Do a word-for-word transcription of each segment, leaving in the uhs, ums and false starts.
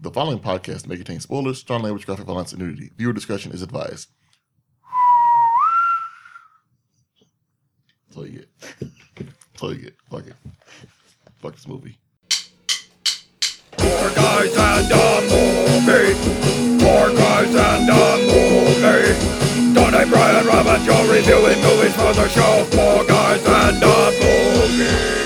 The following podcast may contain spoilers, strong language, graphic violence, and nudity. Viewer discretion is advised. That's all you get. That's all you get. Fuck it. Fuck this movie. Four guys and a movie. Four guys and a movie. Donnie, Brian, Rob, and Joe reviewing movies for the show. Four guys and a movie.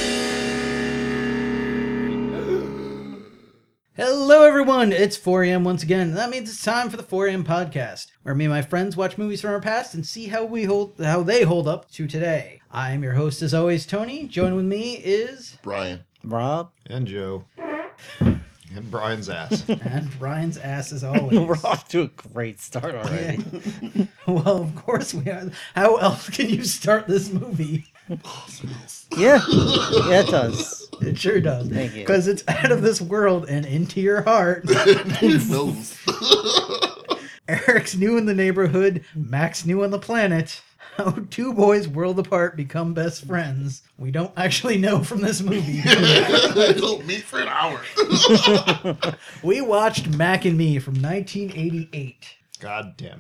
Hello everyone, it's four a.m. once again, and that means it's time for the four a.m. podcast, where me and my friends watch movies from our past and see how we hold how they hold up to today. I am your host as always, Tony. Joining with me is Brian. Rob. And Joe. And Brian's ass. and Brian's ass as always. We're off to a great start already. Yeah. Well, of course we are. How else can you start this movie? Yeah, yeah, it does. It sure does. Thank you. Because it's out of this world and into your heart. Your nose. Eric's new in the neighborhood, Max new on the planet. How two boys world apart become best friends. We don't actually know from this movie. They don't meet for an hour. We watched Mac and Me from nineteen eighty-eight. God damn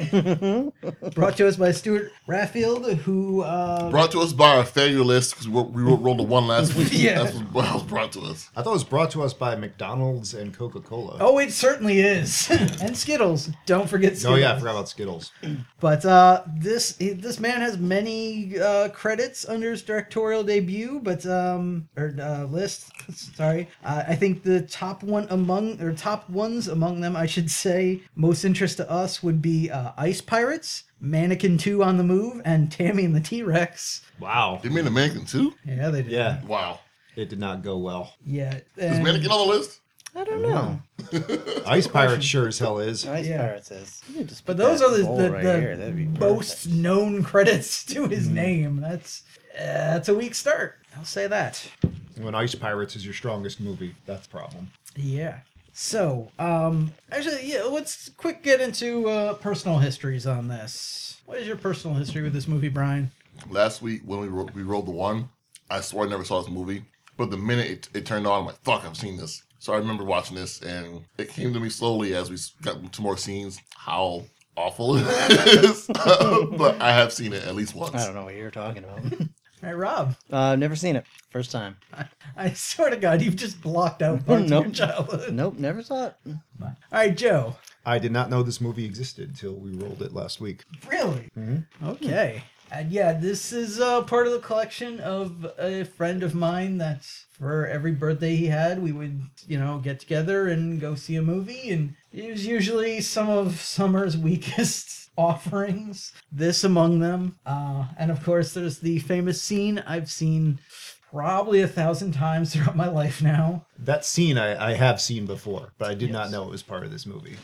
it. Brought to us by Stuart Raffield, who... Uh, Brought to us by our failure list, because we, we rolled a one last week. Yeah. That's what was brought to us. I thought it was brought to us by McDonald's and Coca-Cola. oh, it certainly is. And Skittles. Don't forget Skittles. Oh, yeah, I forgot about Skittles. But uh, this this man has many uh, credits under his directorial debut, but um, or uh, list. Sorry, uh, I think the top one among or top ones among them, I should say, most interest to us would be uh, Ice Pirates, Mannequin two on the Move, and Tammy and the T-Rex. Wow. They made a mannequin too? Yeah, they did. Yeah, Wow. it did not go well. Yeah. Is and- mannequin on the list? I don't know. Ice Pirate sure as hell is. Ice Yeah. Pirates is. You could just But put those that are the, bowl the, right the here. That'd be most perfect. known credits to his name. That's uh, that's a weak start. I'll say that. When Ice Pirates is your strongest movie, that's the problem. Yeah. So, um, actually, yeah, let's quick get into uh, personal histories on this. What is your personal history with this movie, Brian? Last week, when we, ro- we rolled the one, I swore I never saw this movie. But the minute it, it turned on, I'm like, fuck, I've seen this. So I remember watching this, and it came to me slowly as we got into more scenes how awful it is. But I have seen it at least once. I don't know what you're talking about. All right, Rob. uh, I've never seen it. First time. I, I swear to God, you've just blocked out parts Nope. of your childhood. Nope, never saw it. All right, Joe. I did not know this movie existed until we rolled it last week. Really? Mm-hmm. Okay. And yeah, this is uh, part of the collection of a friend of mine that's for every birthday he had, we would, you know, get together and go see a movie. And it was usually some of summer's weakest offerings, this among them. Uh, and of course, there's the famous scene I've seen probably a thousand times throughout my life now. That scene I, I have seen before, but I did not Yes. know it was part of this movie.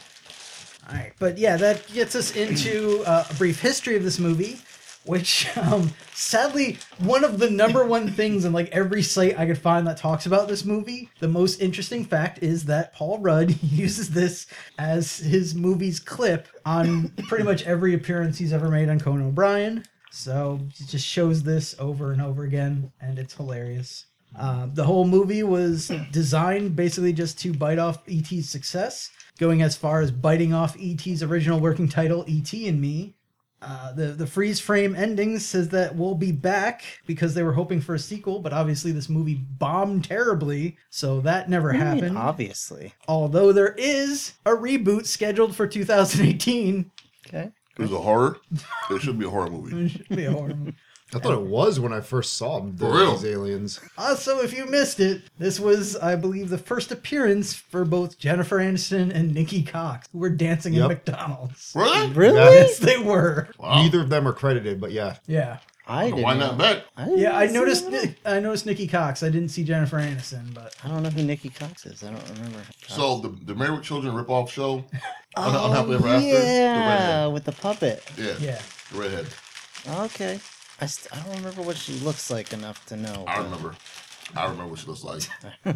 All right, but yeah, that gets us into uh, a brief history of this movie, which um, sadly, one of the number one things in like every site I could find that talks about this movie, the most interesting fact is that Paul Rudd uses this as his movie's clip on pretty much every appearance he's ever made on Conan O'Brien. So it just shows this over and over again, and it's hilarious. Uh, the whole movie was designed basically just to bite off E T's success, going as far as biting off E T's original working title, E T and Me. Uh, the, the freeze frame ending says that we'll be back because they were hoping for a sequel, but obviously this movie bombed terribly, so that never What do you mean, happened. obviously. Although there is a reboot scheduled for two thousand eighteen. Okay. It was a horror. It should be a horror movie. It should be a horror movie. I thought it was when I first saw them, For real? these aliens. Also, if you missed it, this was, I believe, the first appearance for both Jennifer Aniston and Nikki Cox, who were dancing in Yep. McDonald's. Really? Really? Yes, they were. Wow. Neither of them are credited, but yeah. Yeah. I didn't Why know. not bet? I didn't Yeah, I see noticed. that. I noticed Nikki Cox. I didn't see Jennifer Aniston, but I don't know who Nikki Cox is. I don't remember. So the the Married with Children ripoff show, Un- Oh, Unhappily Ever After, the yeah, redhead. with the puppet. Yeah, yeah. the redhead. Okay. I, st- I don't remember what she looks like enough to know. I but- remember. I remember what she looks like.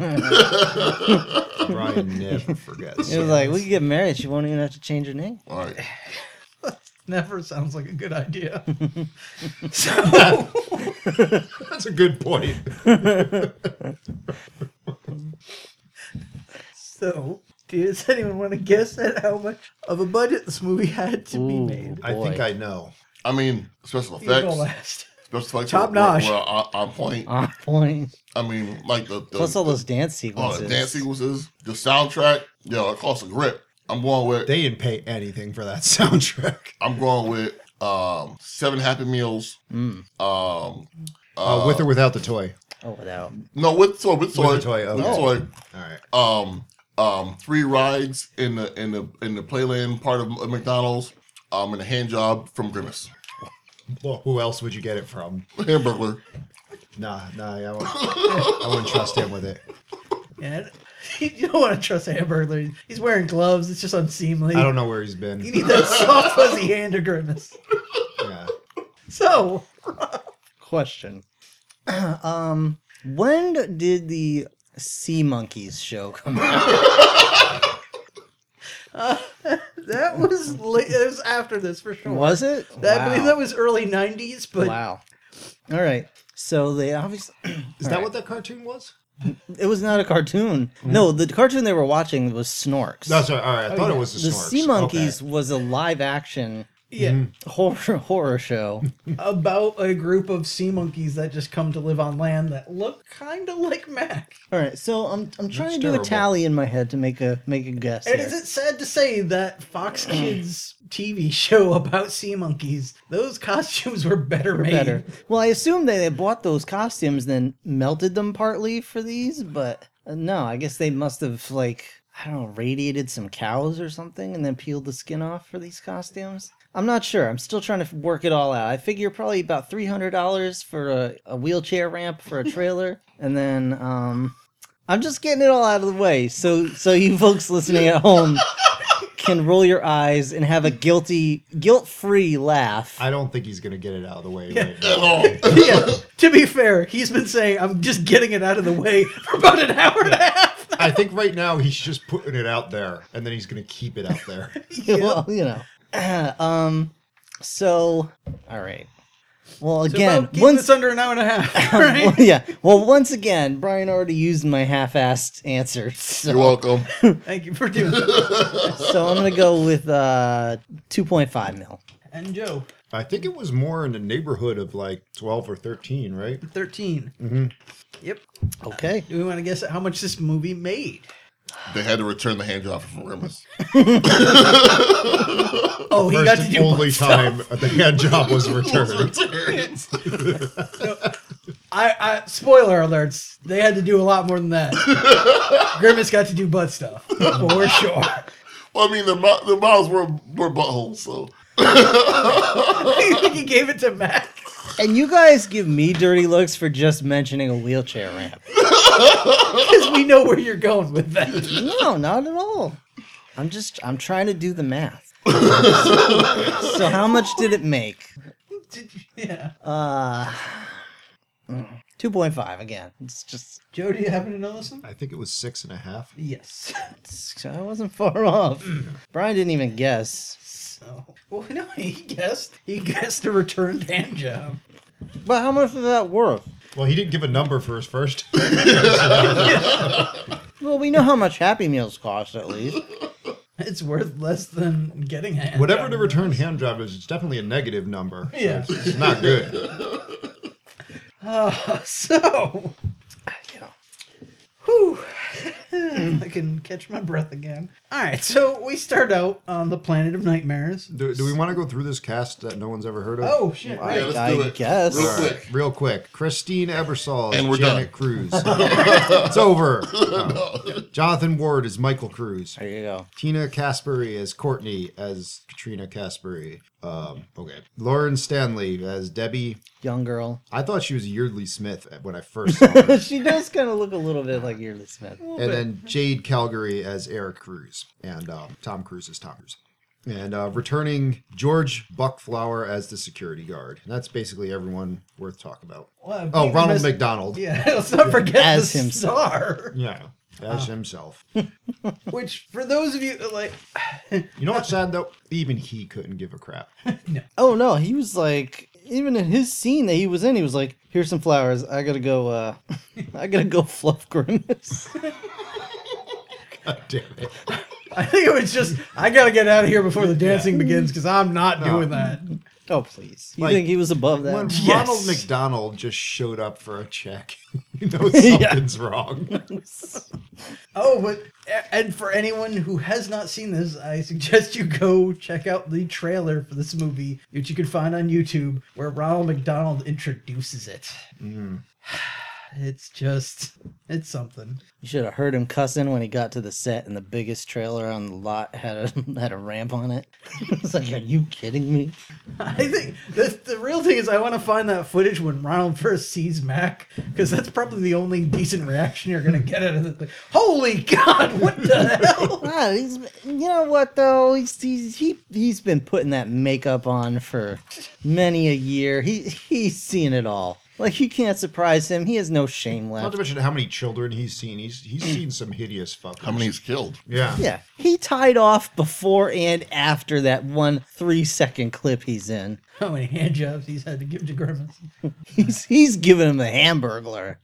Brian never forgets. It was like, we could get married. She won't even have to change her name. All right. Never sounds like a good idea. So, That's a good point. So, does anyone want to guess at how much of a budget this movie had to be Ooh. made? I think Boy. I know. I mean, special You go effects. last. Special effects Top were, notch. were, were on, on point. On point. I mean, like the, the Plus all those dance oh, sequences. the dance sequences, the soundtrack. Yo, it costs a grip. I'm going with. They didn't pay anything for that soundtrack. I'm going with um, Seven Happy Meals. Mm. Um, Uh, with or without the toy. Oh, without. no, with toy, with toy, the toy, with okay. toy. All right. Um, um, three rides in the in the in the Playland part of McDonald's. Um, and a hand job from Grimace. Well, who else would you get it from? Hamburglar. Nah, nah, I wouldn't, I wouldn't trust him with it. Yeah, you don't want to trust Hamburglar. He's wearing gloves. It's just unseemly. I don't know where he's You been. need that soft, fuzzy hand of Grimace. Yeah. So, Question. um, when did the Sea Monkeys show come out? uh, that was late, it was after this for sure. Was it? That, I believe Wow. that was early nineties, but Wow. All right. So they obviously. Is that what that cartoon was? It was not a cartoon. No, the cartoon they were watching was Snorks. That's right. All right. I Oh, thought yeah. it was the, the Snorks. Sea Monkeys Okay. was a live action yeah, horror horror show. about a group of sea monkeys that just come to live on land that look kind of like Mac. All right, so I'm I'm trying That's to do terrible. a tally in my head to make a make a guess. And here. is it sad to say that Fox Kids T V show about sea monkeys, those costumes were better made? Better. Well, I assume they had bought those costumes, then melted them partly for these, but uh, no, I guess they must have like I don't know, radiated some cows or something, and then peeled the skin off for these costumes. I'm not sure. I'm still trying to work it all out. I figure probably about three hundred dollars for a, a wheelchair ramp for a trailer, and then um, I'm just getting it all out of the way, so so you folks listening at home can roll your eyes and have a guilty, guilt-free laugh. I don't think he's going to get it out of the way Yeah. right At now. all. Yeah, to be fair, he's been saying, I'm just getting it out of the way for about an hour and a half. I think right now he's just putting it out there, and then he's going to keep it out there. Yeah, well, you know. um, so, all right. Well, So again, about keep once this under an hour and a half, right? well, yeah. Well, once again, Brian already used my half-assed answer, You're so, welcome. Thank you for doing that. so I'm gonna go with uh two point five mil. And Joe, I think it was more in the neighborhood of like twelve or thirteen, right? thirteen. Mm-hmm. Yep. Okay. Do we want to guess at how much this movie made? They had to return the hand job from Grimace. Oh, he First got to and do only butt time stuff. the hand job was returned. Returns. I, I spoiler alerts. They had to do a lot more than that. Grimace got to do butt stuff for sure. Well, I mean, the mou- the mouths were were buttholes, so You think he gave it to Mac? And you guys give me dirty looks for just mentioning a wheelchair ramp. Because we know where you're going with that. No, not at all. I'm just I'm trying to do the math. so, so how much did it make? Yeah. Uh, two point five again. It's just Joe, do you happen to know this one? I think it was six and a half. Yes. it's, I wasn't far off. Brian didn't even guess. So, well, no, he guessed. He guessed a returned hand job. But how much is that worth? Well, he didn't give a number for his first. Well, we know how much Happy Meals cost at least. It's worth less than getting a hand Whatever job. the return hand job is, it's definitely a negative number. So Yeah. It's, it's not good. Uh, so, You know. whew, I can catch my breath again. All right, so we start out on the planet of nightmares. Do, do we want to go through this cast that no one's ever heard of? Oh shit! I, Right. let's I do it. guess. Real All right, quick. real quick. Christine Ebersol as And we're Janet done. Cruz. It's over. Oh. Jonathan Ward as Michael Cruz. There you go. Tina Caspary as Courtney as Katrina Caspary. Um, okay. Lauren Stanley as Debbie. Young girl. I thought she was Yeardley Smith when I first saw her. She does kind of look a little bit like Yeardley Smith. And then Jade Calgary as Eric Cruz. And um, Tom Cruise as Tom Cruise. And uh, returning George Buckflower as the security guard. And that's basically everyone worth talking about. Well, I Oh, believe Ronald the mes- McDonald. Yeah, let's not forget As the himself. star. Yeah, as himself. Which, for those of you like, You know what's sad though? Even he couldn't give a crap. Oh no, he was like, even in his scene that he was in, he was like, "Here's some flowers. I gotta go. uh I gotta go fluff Grimace." God damn it. I think it was just, I gotta get out of here before the dancing begins because I'm not doing that. Oh, please. You Like, think he was above that? When Yes. Ronald McDonald just showed up for a check, you know something's wrong. Oh, but and for anyone who has not seen this, I suggest you go check out the trailer for this movie, which you can find on YouTube, where Ronald McDonald introduces it. It's just, it's something. You should have heard him cussing when he got to the set, and the biggest trailer on the lot had a had a ramp on it. It's like, are you kidding me? I think the, the real thing is I want to find that footage when Ronald first sees Mac, because that's probably the only decent reaction you're going to get out of it. Like, holy God, what the hell? Ah, he's, you know what though? He's, he's he he's been putting that makeup on for many a year. He he's seen it all. Like, you can't surprise him. He has no shame Not left. to mention how many children he's seen. He's he's seen some hideous fuckers. How many he's killed? Yeah. Yeah, he tied off before and after that one three second clip he's in. How many hand jobs he's had to give to Grimace. He's he's giving him the Hamburglar.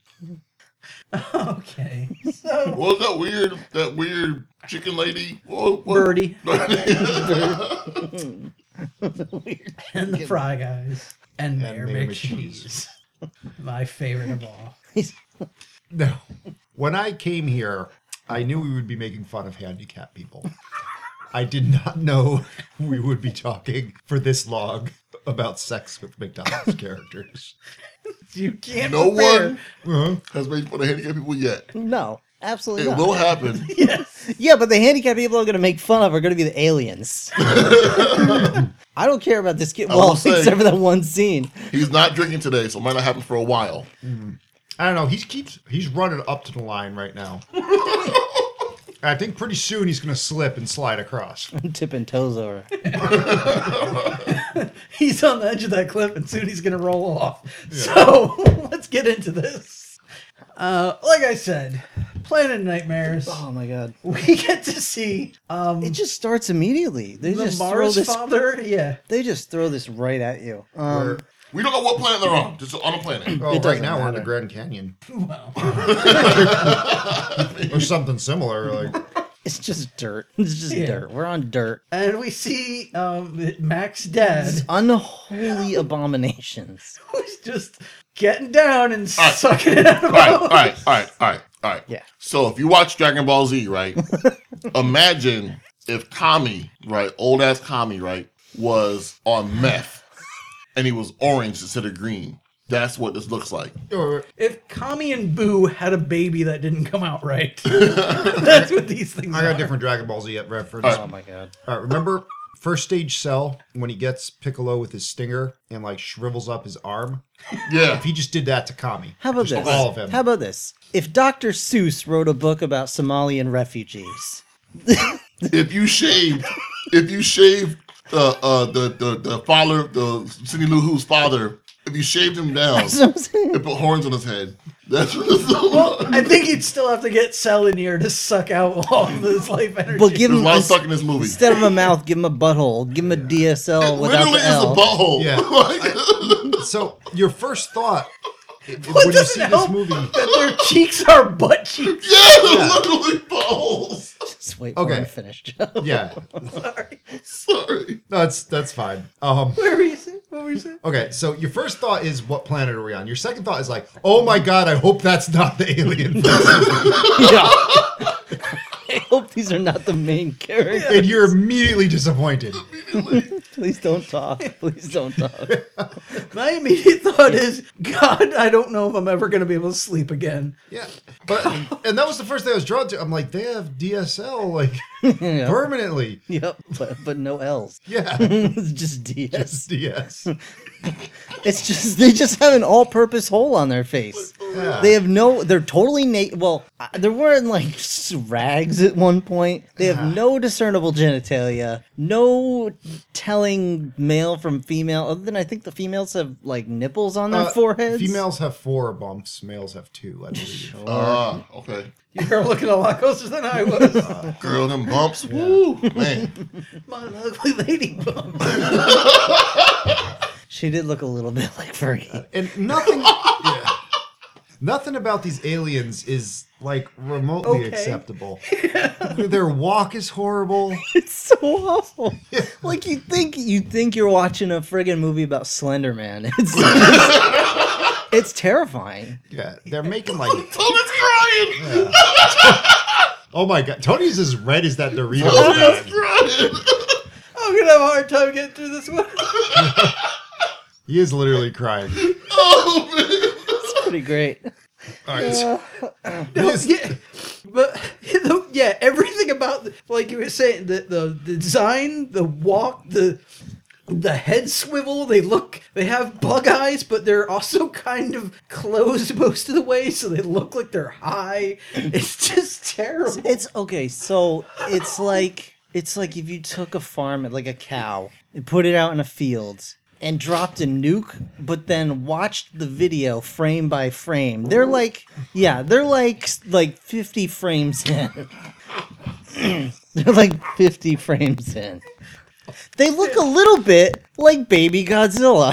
Okay, so What was that weird, that weird chicken lady? What, what? Birdie Weird. and the Fry Guys and Mayor Mayor McCheese. My favorite of all. No. When I came here, I knew we would be making fun of handicapped people. I did not know we would be talking for this long about sex with McDonald's characters. You can't No prepare. one has made fun of handicapped people yet. No, absolutely It not. will happen. Yes. Yeah, but the handicapped people are going to make fun of are going to be the aliens. I don't care about this kid. I Well, will say- except for that one scene. He's not drinking today, so it might not happen for a while. I don't know. He keeps he's running up to the line right now. I think pretty soon he's going to slip and slide across. Tipping toes over. He's on the edge of that cliff and soon he's going to roll off. So let's get into this. Uh, like I said, Planet Nightmares. Oh my god. We get to see um, It just starts immediately. They the just throw Mars this. father. Yeah. They just throw this right at you. Um, We're- We don't know what planet they're on. Just on a planet. oh, It right doesn't now we're in the matter. Grand Canyon Well, or something similar. Like it's just dirt. It's just Yeah. dirt. We're on dirt. and we see um, Mac's dad, Unholy abominations. who's just getting down and right. sucking it out of All right, mouth. all right, all right, all right, all right. Yeah. So if you watch Dragon Ball Z, right? Imagine if Kami, right, old ass Kami, right, was on meth and he was orange instead of green. That's what this looks like. or- If Kami and Boo had a baby that didn't come out right, that's what these things I are. got a different Dragon Ball Z reference. All right. Oh my god. All right, remember first stage Cell when he gets Piccolo with his stinger and like shrivels up his arm? Yeah. If he just did that to Kami, How about just this? all of him. How about this? If Doctor Seuss wrote a book about Somalian refugees, If you shaved, if you shaved uh, uh, the, the the father, the Cindy Lou Who's father, if you shaved him down that's what I'm saying. and put horns on his head, that's what it's Well, I think you'd still have to get Cell in here to suck out all of this life energy. But give There's him a lot of ins- stuck in this movie. instead of a mouth, give him a butthole. Give him a D S L It without literally the is L. a butthole. Yeah. Like- So your first thought i- What when you doesn't see this help movie, that their cheeks are butt cheeks. yeah, they're literally buttholes. Just wait for Okay. him to finish. yeah, Sorry. Sorry. no, that's that's fine. Um, Where were you saying? What were you saying? okay, so your first thought is what planet are we on? Your second thought is like, oh my god, I hope that's not the alien. Yeah. I hope these are not the main characters. And you're immediately disappointed. Please don't talk. Please don't talk. My immediate thought is, God, I don't know if I'm ever going to be able to sleep again. Yeah, but and that was the first thing I was drawn to. I'm like, they have D S L like Yep. permanently. Yep. But, but no L's. Yeah, It's just D S. it's D S. It's just they just have an all-purpose hole on their face. Yeah. They have no. They're totally naked. Well, uh, they're wearing like s- rags at one point. They have no discernible genitalia. No telling male from female. Other than I think the females have like nipples on their Uh, foreheads. Females have four bumps. Males have two, I believe. Ah, okay. You were looking a lot closer than I was. Girl, them bumps. Woo, man. My ugly lady bump. She did look a little bit like Fergie. And nothing, yeah, nothing about these aliens is like remotely Okay. acceptable. Their walk is horrible. It's so awful. Like you think you think you're watching a friggin' movie about Slender Man. It's it's terrifying. Yeah, they're making like. Tony's crying. Yeah. Oh my god, Tony's as red as that Dorito Tony's bag. crying. I'm gonna have a hard time getting through this one. He is literally crying. Oh man. It's pretty great. All right, so- No, yeah, but the, yeah, everything about the, like you were saying, the, the the design, the walk, the the head swivel. They look, they have bug eyes, but they're also kind of closed most of the way, so they look like they're high. It's just terrible. It's okay, so it's like it's like if you took a farm like a cow and put it out in a field and dropped a nuke, but then watched the video frame by frame. They're like, yeah, they're like like fifty frames in. They're like fifty frames in. They look a little bit like Baby Godzilla.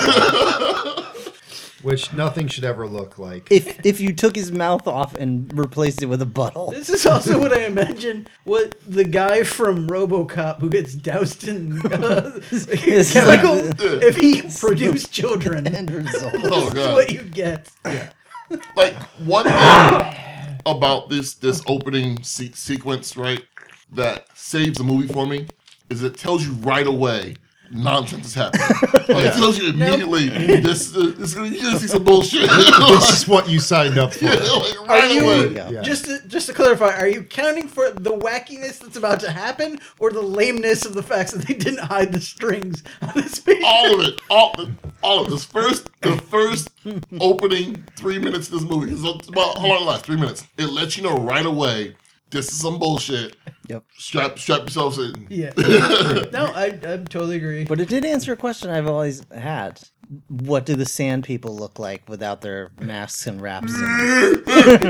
which nothing should ever look like. if if you took his mouth off and replaced it with a butthole. This is also what I imagine what the guy from RoboCop who gets doused in uh, It's chemical, like- if he produced children, End result. Oh that's god. what you get. Like one thing about this this opening se- sequence, right, that saves the movie for me is it tells you right away nonsense is happening. Like, it tells you immediately this uh, this you're gonna see some bullshit. This is what you signed up for. Yeah, like, right you- away. Yeah. Yeah. Just to, just to clarify, are you counting for the wackiness that's about to happen, or the lameness of the facts that they didn't hide the strings on this piece? All of it, all, all of this first, the first opening three minutes of this movie. It's about how long it lasts? Three minutes. It lets you know right away. This is some bullshit. Yep. Strap, strap yourselves in. Yeah. No, I, I totally agree. But it did answer a question I've always had. What do the sand people look like without their masks and wraps? And...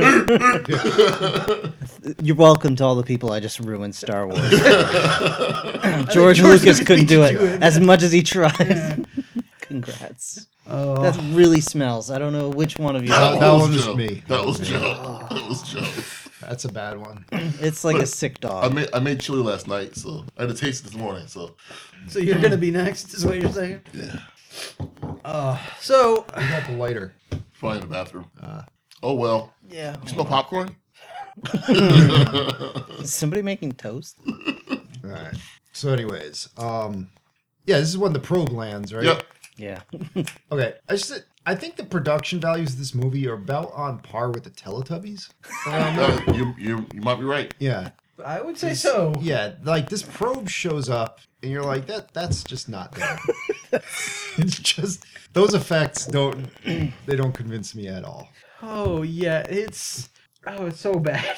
You're welcome to all the people I just ruined Star Wars. George George Lucas Lucas couldn't beat do you it to it. as much as he tried. Congrats. Oh. That really smells. I don't know which one of you. That- that was one was Joe. me. That was Joe. That was Joe. That's a bad one. It's like a sick I dog. made I made chili last night, so I had to taste it this morning. So So you're gonna be next, is what you're saying? yeah, Uh, so I got the lighter. probably in the bathroom. Oh well. Yeah. You smell popcorn? Is somebody making toast? All right. So, anyways, um, yeah, this is when the probe lands, right? Yep. Yeah. Okay. I just, I think the production values of this movie are about on par with the Teletubbies. Um, Uh, you you you might be right. yeah. I would say so. Yeah, like this probe shows up, and you're like, that. That's just not there. It's just those effects don't. They don't convince me at all. Oh yeah, it's oh it's so bad.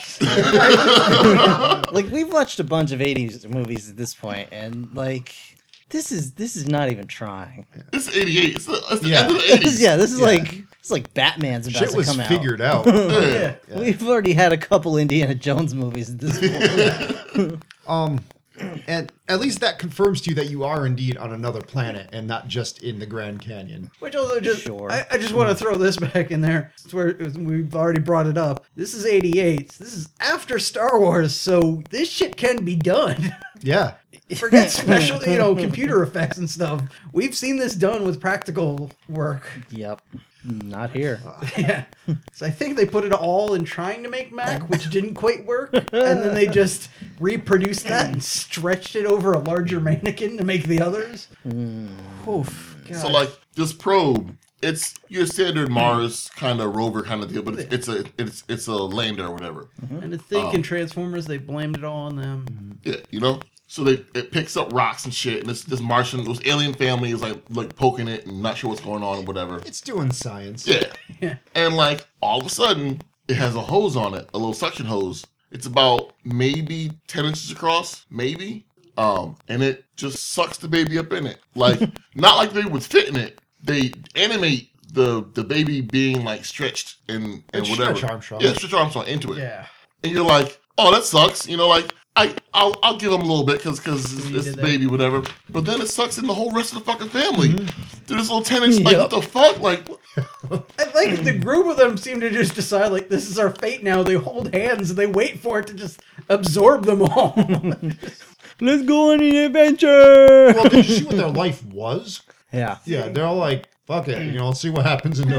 Like we've watched a bunch of eighties movies at this point, and like this is this is not even trying. It's eighty-eight. It's the, it's the Yeah. end of the This is- eighties. yeah, this is Yeah. like it's like Batman's about Shit to was come out. figured out. Yeah. Yeah. We've already had a couple Indiana Jones movies at this point. Um, and at least that confirms to you that you are indeed on another planet and not just in the Grand Canyon. Which although just Sure. I, I just want to throw this back in there. It's where it was- we've already brought it up. This is eighty-eight. This is after Star Wars, so this shit can be done. Yeah. Forget special, you know, computer effects and stuff. We've seen this done with practical work. Yep. Not here. Yeah. So I think they put it all in trying to make Mac, which didn't quite work, and then they just reproduced that and stretched it over a larger mannequin to make the others. Oof. God. So like this probe, it's your standard Mars kind of rover kind of deal, but it's, it's a it's it's a lander or whatever. and to think in Transformers, they blamed it all on them. Yeah, you know. So they it picks up rocks and shit, and this this Martian, this alien family is like like poking it and not sure what's going on or whatever. It's doing science. Yeah. Yeah. And like all of a sudden, it has a hose on it, a little suction hose. It's about maybe ten inches across, maybe. Um, and it just sucks the baby up in it. Like not like they would fit in it. They animate the the baby being like stretched and and It's whatever. Stretch Armstrong. Yeah, stretch Armstrong into it. Yeah. And you're like, oh, that sucks. You know, like I I'll, I'll give him a little bit because because You it's did the that. baby, whatever. But then it sucks in the whole rest of the fucking family. Dude, this little tenant's like, Yep. what the fuck? Like, I think the group of them seem to just decide like this is our fate now. They hold hands and they wait for it to just absorb them all. Let's go on an adventure. Well, did you see what their life was? Yeah. Yeah, they're all like, fuck it, you know, let's see what happens in the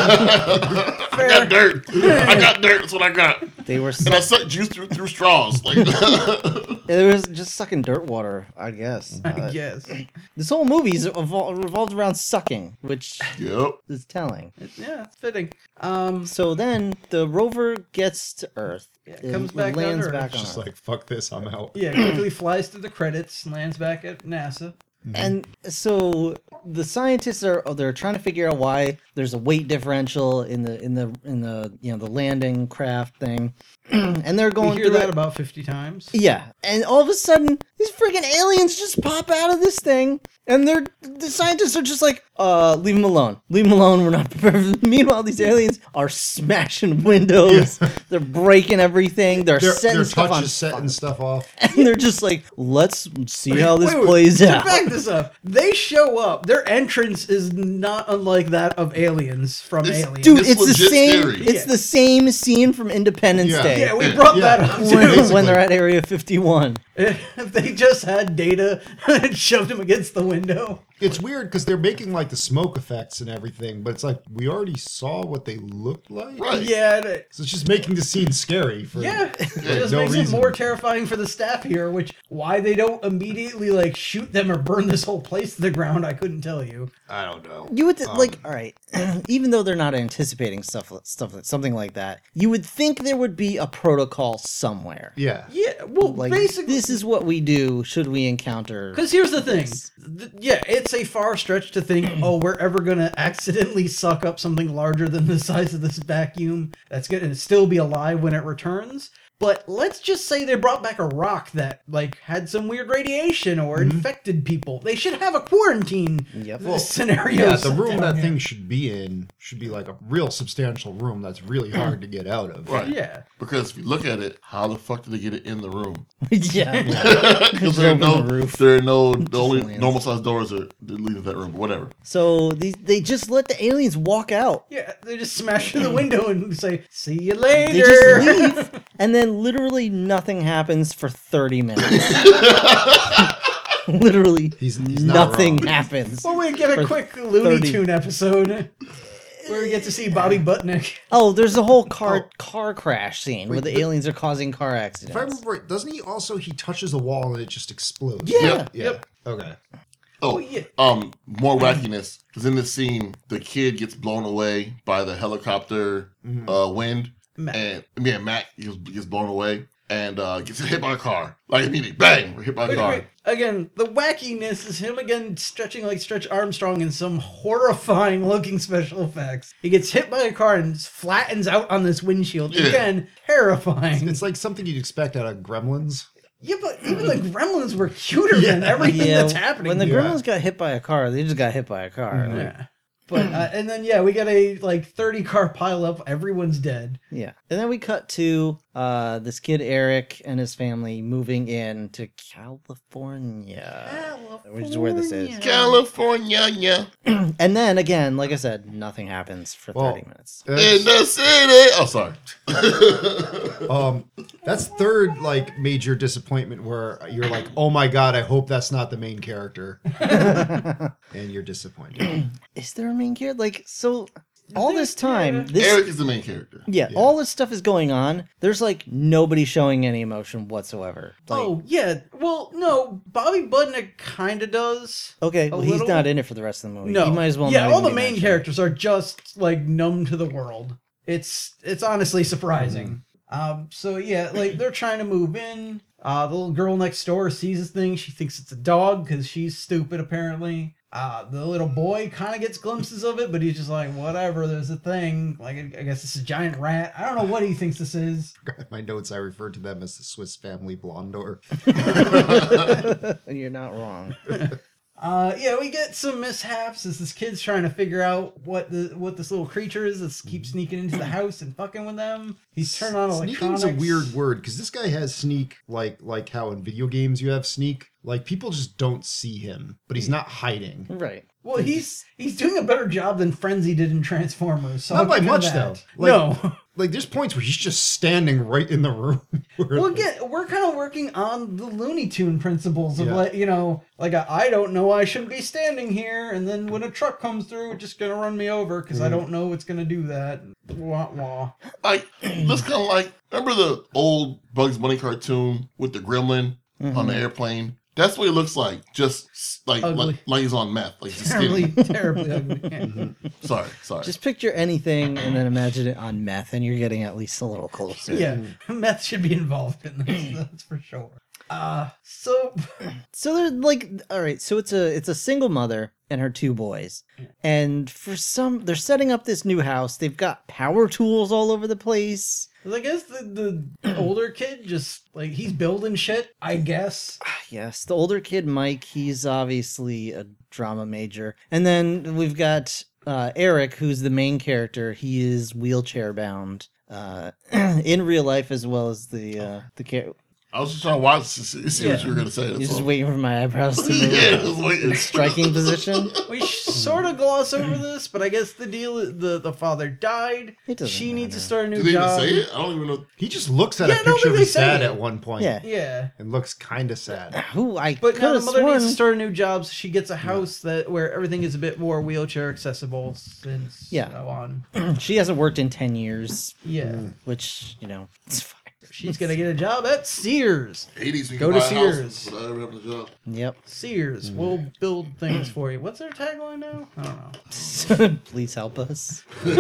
I got dirt. I got dirt. That's what I got. They were And I suck- suck juice through, through straws. Like, they was just sucking dirt water, I guess. I Uh, guess. this whole movie is evol- revolved around sucking, which yep. is telling. Yeah, it's fitting. Um, So then the rover gets to Earth. Yeah, it comes back down to lands Earth. back on Just Earth. like, fuck this, I'm out. yeah, quickly flies through the credits, lands back at NASA. And so the scientists are oh, they're trying to figure out why there's a weight differential in the in the in the you know the landing craft thing, and they're We going hear through that it. about fifty times. Yeah, and all of a sudden these freaking aliens just pop out of this thing, and they're the scientists are just like, uh, leave them alone, leave them alone. We're not prepared. For this." Meanwhile, these aliens are smashing windows, they're breaking everything, they're Their, setting their stuff touch on is setting stuff off. and they're just like, let's see how this Wait, wait, plays to out. back this up, they show up. Their entrance is not unlike that of aliens from It's- Aliens. Dude, It's it's, the legit same. scary. It's Yeah. the same scene from Independence Yeah. Day yeah, we brought Yeah. that up when, too. Basically. when they're at Area fifty-one. If they just had Data and shoved him against the window. It's weird because they're making like the smoke effects and everything, but it's like we already saw what they looked like. Right. Yeah, it- So it's just making the scene scary for yeah. It just no makes it reason. more terrifying for the staff here, which why they don't immediately like shoot them or burn this whole place to the ground, I couldn't tell you. I don't know. You would th- Um, like, all right. Even though they're not anticipating stuff, stuff like something like that, you would think there would be a protocol somewhere. Yeah. Yeah, well, Like, basically, this is what we do. Should we encounter? because here's the thing. Th- Yeah, it's a far stretch to think, oh, we're ever going to accidentally suck up something larger than the size of this vacuum that's going to still be alive when it returns. But let's just say they brought back a rock that, like, had some weird radiation or infected people. They should have a quarantine Yep. well, scenario. Yeah, the set room down that here. thing should be in should be like a real substantial room that's really hard to get out of. Right. Yeah. Because if you look at it, how the fuck did they get it in the room? yeah. Because there are open no, the roof. there are no, the only aliens. normal sized doors are that lead to that room, but whatever. So these they just let the aliens walk out. Yeah, they just smash through the window and say, see you They later. just leave, and then literally nothing happens for thirty minutes. Literally, He's- he's not nothing wrong. Well, happens. Oh, we get a For quick Looney thirty. Tune episode where we get to see Bobby Butnick. Oh, there's a whole car Oh. car crash scene where Wait, the but- aliens are causing car If I accidents. remember right, doesn't he also he touches a wall and it just explodes? Yeah. Yep. Yeah. Yep. Okay. Oh, Oh, yeah. um, more wackiness. Because in this scene, the kid gets blown away by the helicopter uh, wind. Matt. And yeah, Matt gets, gets blown away and uh, gets hit by a car. Like immediately, bang, we're hit by a Wait, car. wait. Again, the wackiness is him again stretching like Stretch Armstrong in some horrifying looking special effects. He gets hit by a car and flattens out on this windshield. Yeah. Again, terrifying. It's like something you'd expect out of Gremlins. Yeah, but even the gremlins were cuter than everything Yeah, that's happening. when the here. Gremlins got hit by a car, they just got hit by a car. Like, Yeah. But uh, and then yeah, we get a like thirty car pileup. Everyone's dead. yeah, and then we cut to uh, this kid Eric and his family moving in to California, which is where this is. California, yeah. And then again, like I said, nothing happens for Well, thirty minutes. In That's, the city. Oh, sorry. um, that's third like major disappointment where you're like, oh my god, I hope that's not the main character, and you're disappointed. Is there a main character? Like, so all this time, this Eric is the main character. yeah, Yeah. all this stuff is going on. There's like nobody showing any emotion whatsoever. Like, Oh yeah. Well, no, Bobby Budnick kind of does. okay, a well, he's little- not in it for the rest of the movie. No, he might as well. Yeah, not all even the be main mentioned. characters are just like numb to the world. It's it's honestly surprising. Um. So yeah, like they're trying to move in. Uh, the little girl next door sees this thing. She thinks it's a dog because she's stupid apparently. Uh, the little boy kind of gets glimpses of it, but he's just like, whatever. There's a thing. Like I guess this is a giant rat. I don't know what he thinks this is. In my notes, I referred to them as the Swiss Family Blondor. You're not wrong. Uh, yeah, we get some mishaps as this kid's trying to figure out what the what this little creature is that keeps sneaking into the house and fucking with them. He's turned on electronics. Sneaking's a weird word because this guy has sneak like like how in video games you have sneak. Like people just don't see him, but he's not hiding. Right. Well, he's he's doing a better job than Frenzy did in Transformers. So Not I'll by give him much that. though. Like, no. Like there's points where he's just standing right in the room. where, Well, like, again, we're kind of working on the Looney Tune principles of Yeah. like, you know, like a, I don't know I shouldn't be standing here, and then when a truck comes through, it's just gonna run me over because I don't know it's gonna do that. Wah wah. Like, this kind of like, remember the old Bugs Bunny cartoon with the gremlin on the airplane? That's what it looks like. Just like Ugly. like, like he's on meth. Like he's Terribly, skinny. terribly ugly. Yeah. Sorry, sorry. Just picture anything and then imagine it on meth, and you're getting at least a little closer. Yeah, meth should be involved in this. That's for sure. Uh, so So they're like, all right. So it's a it's a single mother and her two boys, and for some, they're setting up this new house. They've got power tools all over the place. I guess the, the older kid just like he's building shit. I guess. Yes, the older kid, Mike, he's obviously a drama major, and then we've got uh, Eric, who's the main character. He is wheelchair bound uh, in real life as well as the uh, the character. I was just trying to watch to see, see what Yeah. you were going to say. You're That's just all. waiting for my eyebrows to move. Yeah, just waiting. Striking position. We sort of gloss over this, but I guess the deal is the the father died. It doesn't She needs to matter. start a new Did they even job. say it? I don't even know. he just looks at Yeah, a I don't picture think of they his say dad it. at one point. Yeah. Yeah. And looks kind of sad. Who I But could now the have mother sworn. needs to start a new job, so she gets a house that where everything is a bit more wheelchair accessible since Yeah. so on. She hasn't worked in ten years, Yeah. which you know, it's fine. She's gonna get a job at Sears. eighties, we Go can to buy a house Sears. without ever having a job. Yep. Sears, we'll build things for you. What's their tagline now? I don't know. Please help us.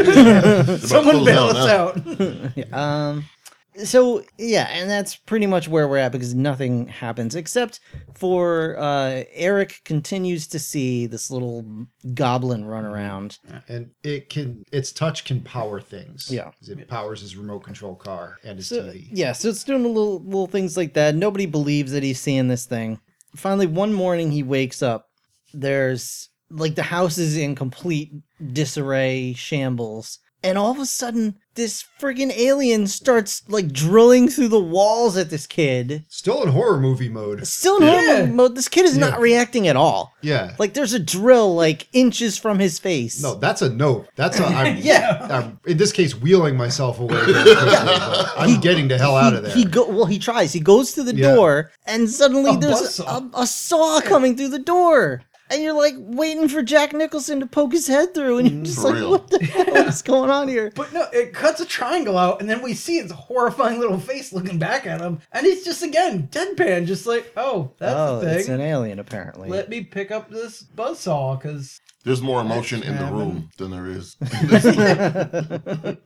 Someone close bail down us now. out. Um. So yeah, and that's pretty much where we're at because nothing happens except for uh, Eric continues to see this little goblin run around. And it can its touch can power things. Yeah. 'Cause it powers his remote control car and his So, T V. yeah, so it's doing little little things like that. Nobody believes that he's seeing this thing. Finally, one morning he wakes up. There's like the house is in complete disarray, shambles, and all of a sudden, this friggin' alien starts like drilling through the walls at this kid. Still in horror movie mode. Still in Yeah. horror mode. This kid is not Yeah. reacting at all. Yeah. Like there's a drill like inches from his face. No, that's a note. That's a I'm, Yeah. I'm, in this case, wheeling myself away. very quickly, but I'm getting the hell out of there. He go well. He tries. He goes to the Yeah. door, and suddenly A there's buzzsaw. a, a saw coming through the door, and you're like waiting for Jack Nicholson to poke his head through, and you're just For like, real. "What the hell is going on here?" But no, it cuts a triangle out, and then we see his horrifying little face looking back at him, and he's just again deadpan, just like, "Oh, that's oh, the it's thing. an alien apparently. Let me pick up this buzzsaw because There's more emotion in the Travis. room than there is. in this movie.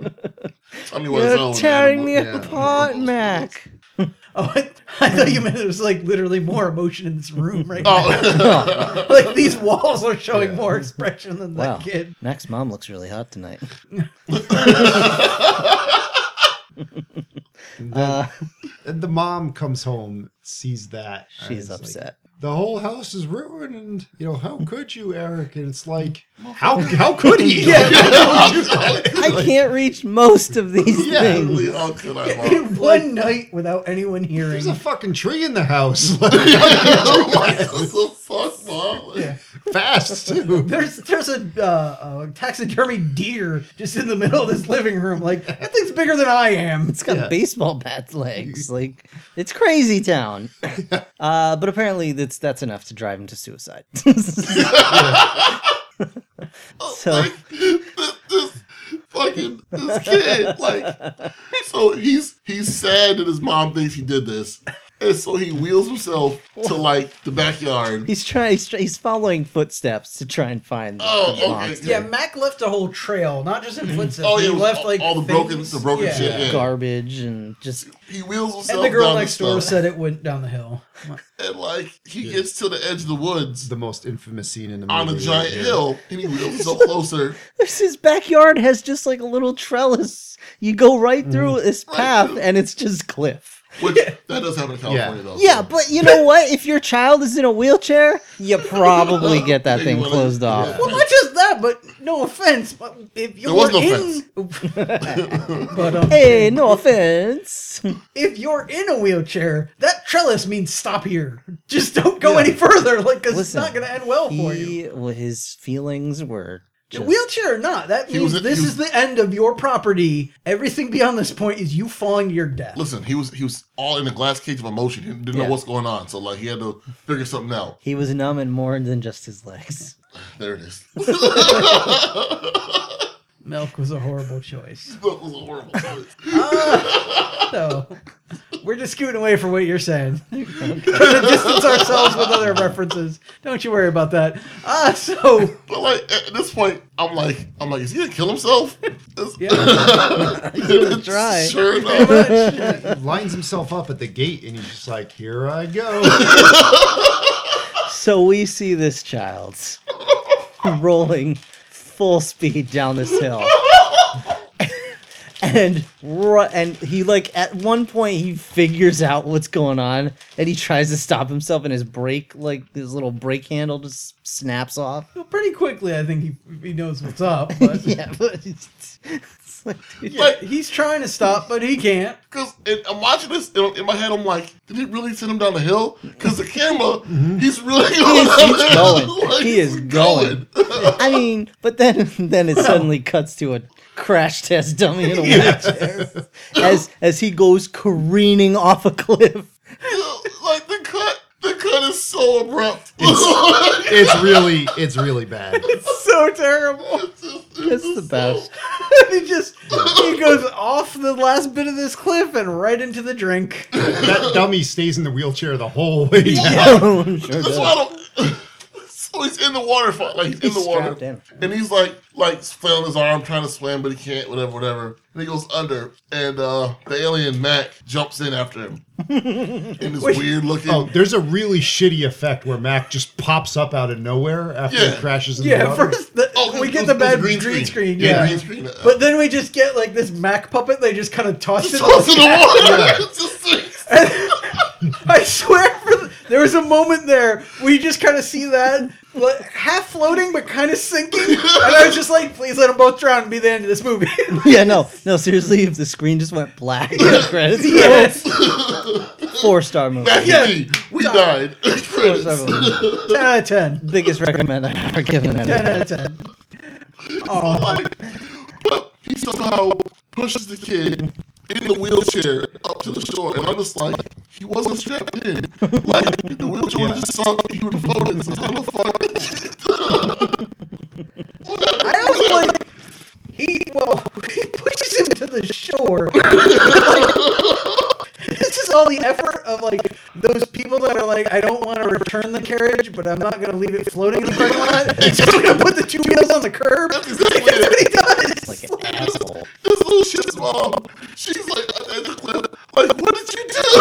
Tell me what it's You're all tearing me Yeah. apart, Mac. oh, I, I thought you meant there was like literally more emotion in this room right now. Oh, Like these walls are showing Yeah. more expression than that Wow, kid. Mac's mom looks really hot tonight. Uh, And the mom comes home, sees that. and she's is like, upset. the whole house is ruined, and you know how could you, Eric? And it's like, how how could he? Yeah. How could you do that? I can't reach most of these Yeah. things. Really, how could I? Mom? In one night without anyone hearing. There's a fucking tree in the house. Like, what the fuck, mom? Like, Yeah. Fast too. There's there's a, uh, a taxidermy deer just in the middle of this living room. Like that thing's bigger than I am. It's got Yeah. baseball bat legs. Like it's crazy town. Uh, but apparently that's that's enough to drive him to suicide. So like, this, this fucking this kid, like, so he's he's sad that his mom thinks he did this, and so he wheels himself to like the backyard. he's trying. He's, try- he's following footsteps to try and find the, Oh, the okay. monster. Yeah, Mac left a whole trail, not just in footsteps. Oh, yeah, he it was left all- like all the broken- things. the broken shit, yeah. Garbage and just He wheels himself And the girl down next the door stuff, said it went down the hill. and like he gets to the edge of the woods The most infamous scene in the movie. on a giant right here. hill, and he wheels himself closer. This his backyard has just like a little trellis. You go right through this Right path through. and it's just cliff. Which that does happen in California, though. Yeah, so. but you know what? If your child is in a wheelchair, you probably get that Yeah, thing you wanna- closed off. yeah. Well, not just that, but no offense, but if you're was no in, but um, Hey, no offense. if you're in a wheelchair, that trellis means stop here. Just don't go Yeah. any further, like, because it's Listen, not going to end well for you. He, well, his feelings were just, Wheelchair or not, that He means was- this he is the end of your property. Everything beyond this point is you falling to your death. Listen, he was he was all in a glass cage of emotion. He didn't Yeah. know what's going on, so like he had to figure something out. he was numb and more than just his legs. There it is. Milk was a horrible choice. That was a horrible choice. So we're just scooting away from what you're saying. Trying to distance ourselves with other references. Don't you worry about that. Ah, so But like at this point, I'm like, I'm like, is he gonna kill himself? It's- yeah, He's gonna try. Sure enough. He lines himself up at the gate and he's just like, here I go. So we see this child rolling full speed down this hill. And ru- and he like at one point he figures out what's going on and he tries to stop himself and his brake like his little brake handle just snaps off. well, pretty quickly I think he he knows what's up. But Yeah, but it's, it's like, dude, Like, he's trying to stop, but he can't. because I'm watching this in, in my head, I'm like, did he really send him down the hill? Because the camera, he's really going. He's- down he's the hill. going. Like, He is he's going. I mean, but then then it suddenly cuts to a crash test dummy in a wheelchair as as he goes careening off a cliff. Like the cut, the cut is so abrupt. It's really, it's really bad. So terrible. That's the best. he just he goes off the last bit of this cliff and right into the drink. That dummy stays in the wheelchair the whole way down. Oh, sure That's does. why I don't. So he's in the water, like he's in He's the water, strapped in. and he's like, like flailing his arm, trying to swim, but he can't. Whatever, whatever. And he goes under, and uh the alien Mac jumps in after him in this Wait. weird looking. Oh, there's a really shitty effect where Mac just pops up out of nowhere after Yeah. he crashes in the Yeah, water. first the, Oh, we it get was- the it was bad green green, screen. screen. Yeah, Yeah, green screen. But then we just get like this Mac puppet. They just kind of toss it. Toss in the water. It's just like- I swear, for the, there was a moment there where you just kind of see that like, half floating but kind of sinking, and I was just like, please let them both drown and be the end of this movie. Yeah, no, no, seriously, if the screen just went black in the credits, Yes, four star movie. Mac Yeah. and me, we died. Four star movie. ten out of ten. Biggest recommend I've ever given Ten it. out of ten. Oh, Like, but he somehow pushes the kid in the wheelchair up to the shore, and I'm just like, he wasn't strapped in. Like, if the wheelchair would have just sunk, he would have floated. So how the fuck? I was like, he well, he pushes him to the shore. Like, this is all the effort of like those people that are like, I don't want to return the carriage, but I'm not going to leave it floating in the parking lot. So I'm going to put the two wheels on the curb. That's exactly what he does. Like an asshole. This little shit's mom, she's like, at the cliff, like, what did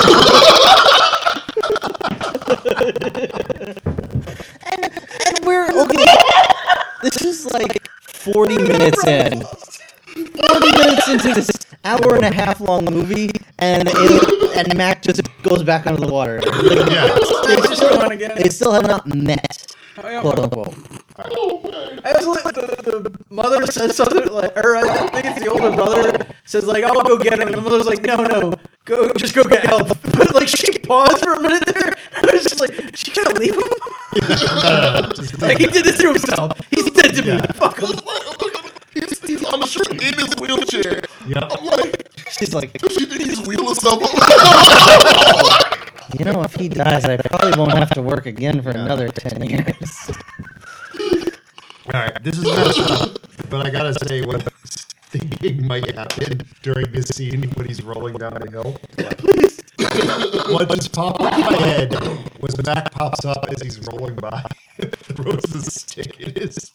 you do? And we're okay. This is like forty minutes in. Forty minutes into this hour and a half long movie, and it, and Mac just goes back under the water. Like, Yeah. It's just going again. they still have not met, Oh, yeah. quote unquote. I was like, the, the mother says something like, or I think it's the older brother says like, I'll go get him. And the mother's like, no, no, go, just go get help. But like, she paused for a minute there. I was just like, she gonna leave him? Like he did this to himself. He's dead to me. Fuck him. He's, he's on the shore in his wheelchair. Yeah. I'm like, She's like, does she think he's wheeling himself up? you know, if he dies, I probably won't have to work again for another ten years. All right, this is messed up, but I gotta say what I was thinking might happen during this scene when he's rolling down the hill. What just popped in my head was Mac pops up as he's rolling by, throws the stick in his.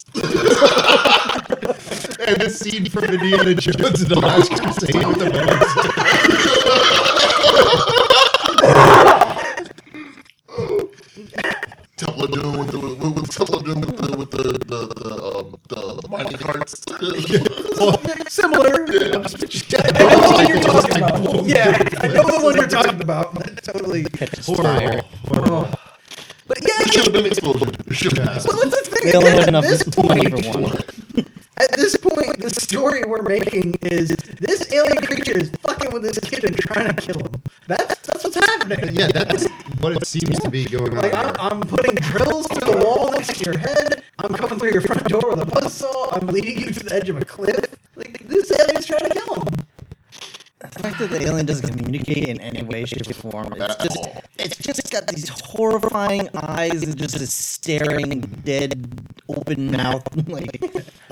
And the scene from Indiana Jones and the Last Crusade with the Temple of Doom with the with, with Temple of Doom with the with the the, the, um, the mining carts. Similar. I know the one you're talking about. Yeah, I know the one you're talking about. like, Catches Horrible. fire. Horrible. but yeah, It should have been explosion. It should have been well, that's the thing. They only Again, have enough at this money point, for one. at this point, the story we're making is this alien creature is fucking with this kid and trying to kill him. That's that's what's happening. Yeah, that's what it seems to be going on Like here. I'm, I'm putting drills through the wall next to your head. I'm coming through your front door with a buzzsaw. I'm leading you to the edge of a cliff. Like this alien's trying to kill him. The fact that the alien doesn't communicate in any way, shape, or form, it's At just, all. it's just got these horrifying eyes and just this staring, dead, open mouth, like,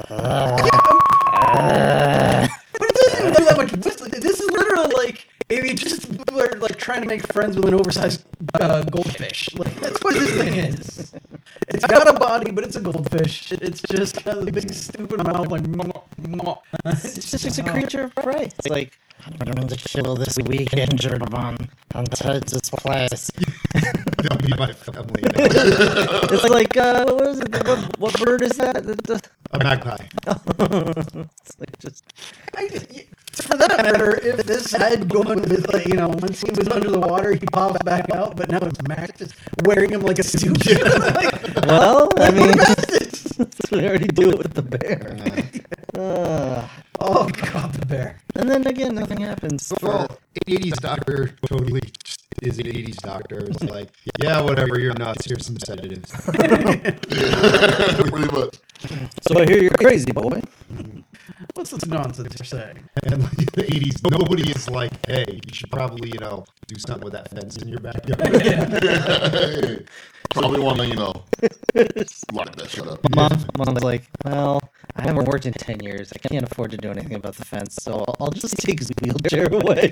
But it doesn't even do that much. This, this is literally like if you just were like trying to make friends with an oversized uh, goldfish. Like that's what this thing is. It's got a body, but it's a goldfish. It's just got a big stupid mouth, like. Mwah, mwah. it's just a creature of prey. It's like, I'm going to kill this weak injured one and take its place. That'll be my family. It's like, uh, what is it? What, what bird is that? The- the- A magpie. It's like just, I, for that matter, if this had gone with, like, you know, once he was under the water, he pops back out, but now it's Max just wearing him like a suit. Like, well, I mean, that's we already do it with the bear. Uh, oh god, the bear. and then again, nothing happens. Well, eighties doctor totally just is an eighties doctor. It's like, yeah, whatever, you're nuts. Here's some sedatives. Pretty much. So I hear you're crazy, boy. What's this nonsense you're saying? And like in the eighties, nobody is like, hey, you should probably, you know, do something with that fence in your backyard. Probably want to, you know, lock that shit up. Mom, mom's like, well, I haven't worked in ten years. I can't afford to do anything about the fence, so I'll, I'll just take his wheelchair away.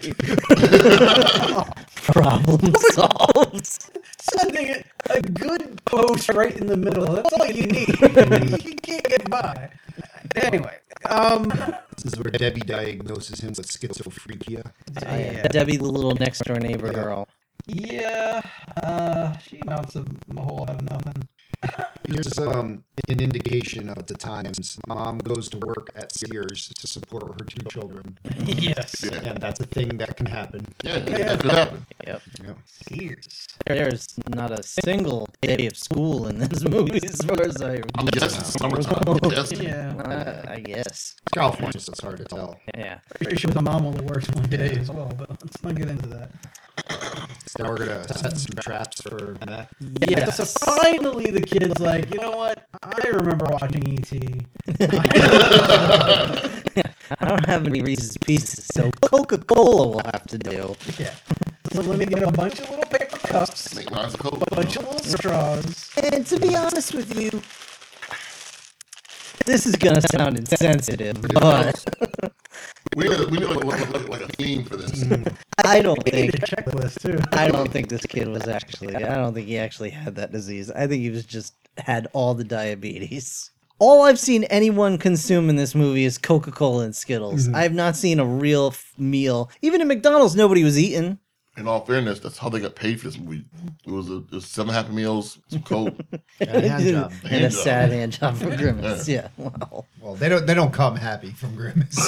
Problem solved. Sending it a good post right in the middle. That's all you need. You can't get by. Anyway, um, This is where Debbie diagnoses him with schizophrenia. yeah, Debbie, the little next door neighbor girl. yeah, uh, she amounts of a whole lot of nothing. Here's um, an indication of the times. Mom goes to work at Sears to support her two children. Yes. Yeah, And that's a thing that can happen. yeah, that could happen. Yep. Yeah. Sears. There's not a single day of school in this movie, as far as I. I'm guessing summertime. I'm guessing. Yeah. Uh, I guess. California, so it's hard to tell. Yeah. Pretty sure the mom only works one day as well, but let's not get into that. So now we're going to set some traps for Matt. Yeah, so finally the kid's like, you know what? I remember watching E T. I don't have any Reese's Pieces, so Coca-Cola will have to do. Yeah. So let me get a bunch of little paper cups, Snake lines of coke. a bunch of little straws. And to be honest with you, this is gonna sound insensitive, but We need, a, we need like, like, like, like a theme for this. I don't We need think a checklist too. I don't think this kid was actually. I don't think he actually had that disease. I think he was just had all the diabetes. All I've seen anyone consume in this movie is Coca-Cola and Skittles. I have not seen a real f- meal. Even at McDonald's, nobody was eating. In all fairness, that's how they got paid for this movie. It was, a, it was seven Happy Meals, some coke. And a hand job. And a Hand job. sad hand job for Grimace. Yeah, wow. Well, they don't they don't come happy from Grimace.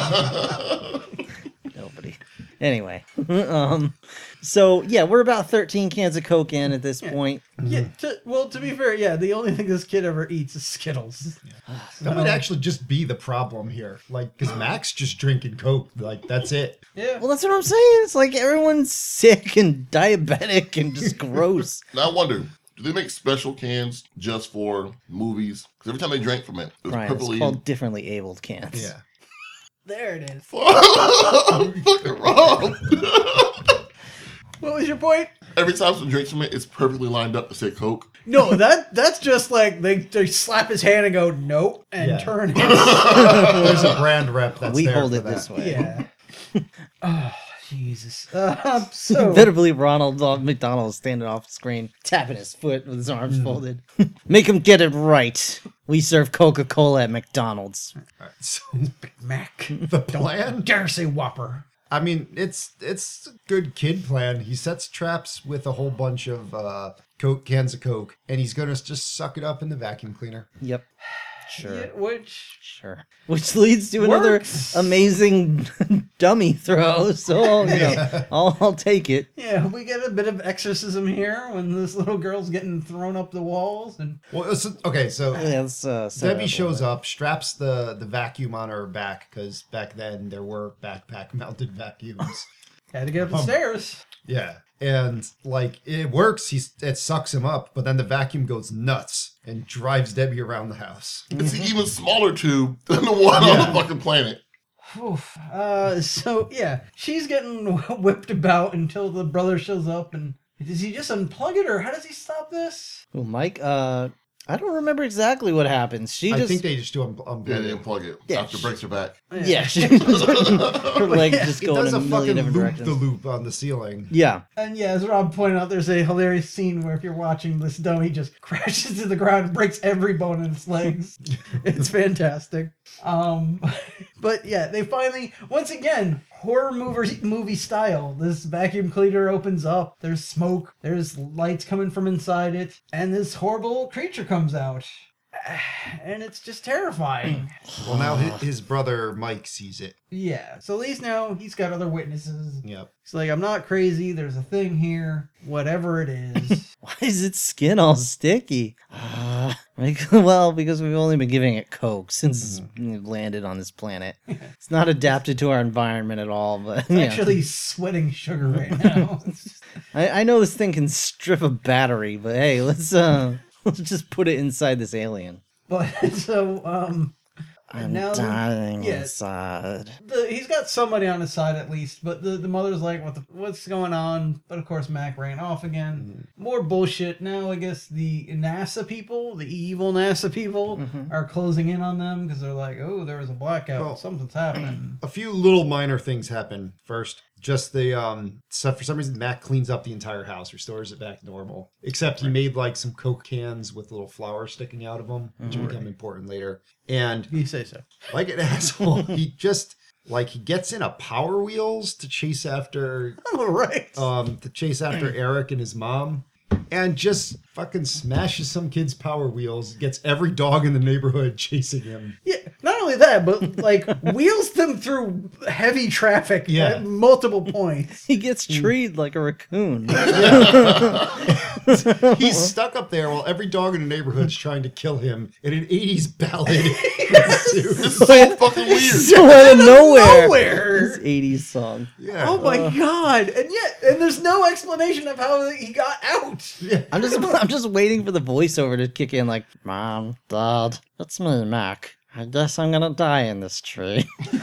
Nobody. Anyway, um, so yeah, we're about thirteen cans of Coke in at this point. Yeah. To, well, to be fair, yeah, the only thing this kid ever eats is Skittles. That might actually just be the problem here. Like, because Max just drinking Coke. Like, that's it. Yeah. Well, that's what I'm saying. It's like everyone's sick and diabetic and just gross. Now I wonder, do they make special cans just for movies? Because every time they drank from it, it was Right, it's purpley. called differently abled cans. Yeah. There it is. I'm fucking wrong. What was your point? Every time someone drinks from it, it's perfectly lined up to say Coke. No, that that's just like they, they slap his hand and go nope and Yeah. turn it. There's a brand rep that's we there hold for it that. this way. Yeah. Oh Jesus. Uh, so You better believe Ronald uh, McDonald is standing off the screen, tapping his foot with his arms folded. Make him get it right. We serve Coca-Cola at McDonald's. All right, so Mac. the plan? Dare say Whopper. I mean, it's it's a good kid plan. He sets traps with a whole bunch of uh, Coke cans of Coke, and he's gonna just suck it up in the vacuum cleaner. Yep. Sure. Yeah, which Sure. Which leads to another Works. amazing dummy throw. So, you know, I'll, I'll take it. yeah, we get a bit of exorcism here when this little girl's getting thrown up the walls, and Well, it's, okay, so Yeah, let's, uh, set it up Debbie a shows little up, straps the, the vacuum on her back, because back then there were backpack mounted vacuums. had to get up the stairs. Yeah. And like it works, he's it sucks him up, but then the vacuum goes nuts and drives Debbie around the house. It's an even smaller tube than the one on the fucking planet. Oof. Uh, so yeah, she's getting whipped about until the brother shows up, and does he just unplug it, or how does he stop this? bit. Ooh, Mike, uh, I don't remember exactly what happens. She I just. think they just do un- unplug Yeah, they it. unplug it Yeah, after she- breaks her back. Yeah, she, her legs just It go in does a a million fucking different loop directions. the loop on the ceiling. Yeah. And yeah, as Rob pointed out, there's a hilarious scene where if you're watching this dummy just crashes to the ground and breaks every bone in its legs. It's fantastic. Um, but yeah, they finally, once again, horror movie, movie style, this vacuum cleaner opens up, there's smoke, there's lights coming from inside it, and this horrible creature comes out. And it's just terrifying. Well, now his, his brother Mike sees it. Yeah, so at least now he's got other witnesses. Yep. He's like, I'm not crazy, there's a thing here, whatever it is. Why is its skin all sticky? Uh, like, well, because we've only been giving it Coke since it's landed on this planet. It's not adapted to our environment at all, but It's yeah. actually sweating sugar right now. I, I know this thing can strip a battery, but hey, let's uh let's just put it inside this alien. But so um I'm now the- dying yeah. inside. the, he's got somebody on his side at least, but the, the mother's like, what the what's going on? But of course Mac ran off again. More bullshit. Now I guess the NASA people, the evil NASA people, are closing in on them because they're like, oh, there was a blackout. Well- Something's happening. A few little minor things happen. First, just the um so for some reason Mac cleans up the entire house, restores it back to normal. Except he made like some Coke cans with little flowers sticking out of them, which become important later. And You say so. like an asshole, he just like he gets in a Power Wheels to chase after All right. um to chase after Eric and his mom, and just fucking smashes some kid's Power Wheels, gets every dog in the neighborhood chasing him. Yeah, not only that, but like wheels them through heavy traffic Yeah. at multiple points. He gets treed like a raccoon. He's stuck up there while every dog in the neighborhood's trying to kill him in an eighties ballad. ensues. It's so fucking weird. So out of nowhere. Nowhere. This eighties song. Yeah. Oh my god! And yet, and there's no explanation of how he got out. I'm just I'm just waiting for the voiceover to kick in like, Mom, Dad, it's me, Mac. I guess I'm gonna die in this tree.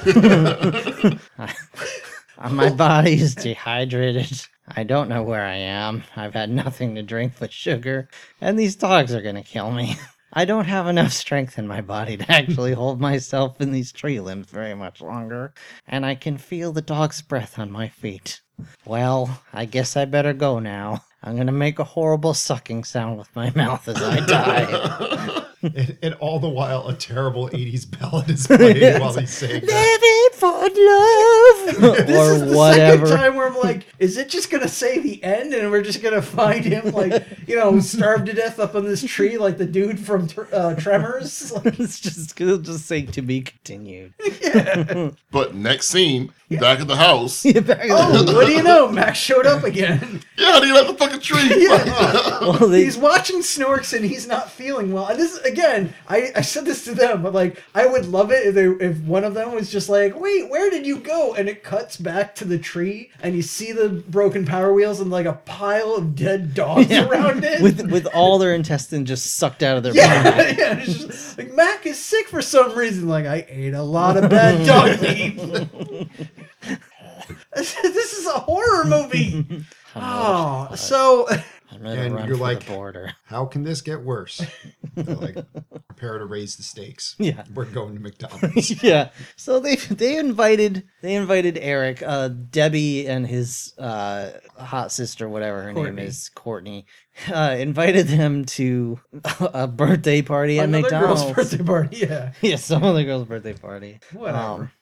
My body is dehydrated. I don't know where I am. I've had nothing to drink but sugar, and these dogs are gonna kill me. I don't have enough strength in my body to actually hold myself in these tree limbs very much longer, and I can feel the dog's breath on my feet. Well, I guess I better go now. I'm gonna make a horrible sucking sound with my mouth as I die. And, and all the while, a terrible eighties ballad is playing while he's saying that. Living for love, This or is the whatever. second time where I'm like, is it just gonna say the end, and we're just gonna find him like, you know, starved to death up on this tree, like the dude from uh, Tremors? Like, It's just it'll just say to be continued. But next scene, back at the house. Back oh, what do you know? Max showed up again. Yeah, he left the fucking tree. well, they, He's watching Snorks and he's not feeling well. And this again, I, I said this to them, but like I would love it if they if one of them was just like, wait, where did you go? And it cuts back to the tree and you see the broken Power Wheels and like a pile of dead dogs Yeah. around it. with with all their intestine just sucked out of their yeah, body. yeah, it's just, like Mac is sick for some reason. Like I ate a lot of bad dog meat. This is a horror movie. Oh, so I'm gonna And run you're for like- the border. How can this get worse? They're like, prepare to raise the stakes. Yeah. We're going to McDonald's. Yeah. So they they invited they invited Eric, uh, Debbie, and his uh, hot sister, whatever her name Courtney. is, Courtney, uh, invited them to a birthday party at another McDonald's. girl's birthday party. Yeah. Yeah, some other girl's birthday party. Whatever.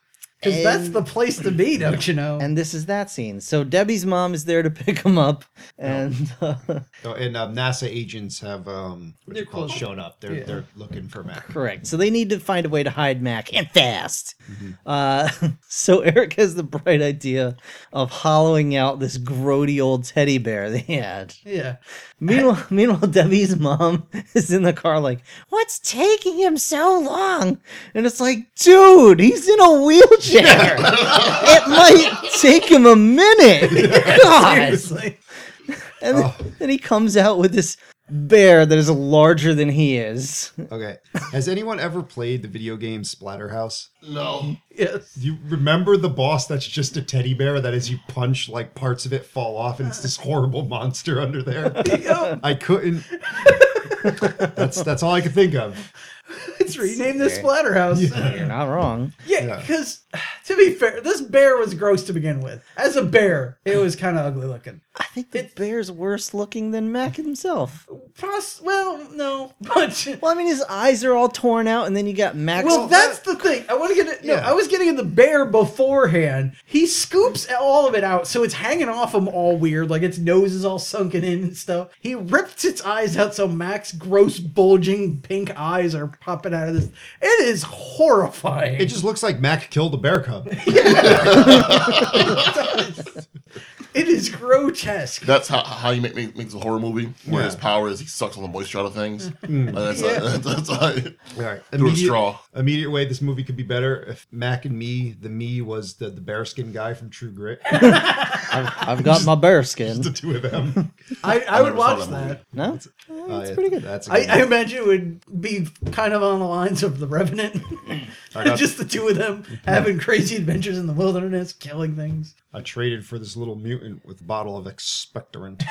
Because that's And- the place to be, don't you know? And this is that scene. So Debbie's mom is there to pick him up, and uh, Oh, and um, NASA agents have um, what you They're call it, close. shown up. They're Yeah. they're looking for Mac. correct. So they need to find a way to hide Mac and fast. Uh, so Eric has the bright idea of hollowing out this grody old teddy bear they had. yeah. Meanwhile, meanwhile, Debbie's mom is in the car like, "What's taking him so long?" And it's like, dude, he's in a wheelchair. It might take him a minute. God. Seriously. And then, then he comes out with this bear that is larger than he is. Okay. Has anyone ever played the video game Splatterhouse? No. Yes. You remember the boss that's just a teddy bear that as you punch, like parts of it fall off and it's this horrible monster under there? Yeah. I couldn't. That's that's all I could think of. Let's rename this Splatterhouse. You're not wrong. Yeah, Yeah. because to be fair, this bear was gross to begin with. As a bear, it was kind of ugly looking. I think the bear's worse looking than Mac himself. Poss- well, no, but Well, I mean, his eyes are all torn out, and then you got Mac's. well, that's the thing. I want to get it. No, Yeah. I was getting in the bear beforehand. He scoops all of it out, so it's hanging off him all weird, like its nose is all sunken in and stuff. He rips its eyes out, so Mac's gross bulging pink eyes are popping out of this. It is horrifying. It just looks like Mac killed a bear cub. It is grotesque. That's how, how you make, make makes a horror movie, where Yeah. his power is he sucks all the moisture out of things. Mm. Like, that's, Yeah. how, that's how it- All right. through a straw. Immediate way this movie could be better if Mac and me, the me was the, the bearskin guy from True Grit. I've, I've got my bear the skin. two of them. I, I would never saw watch that movie. that. No, Uh, it's pretty good. That's a I, good I one. imagine it would be kind of on the lines of The Revenant. I got- Just the two of them having crazy adventures in the wilderness, killing things. I traded for this little mutant with a bottle of expectorant.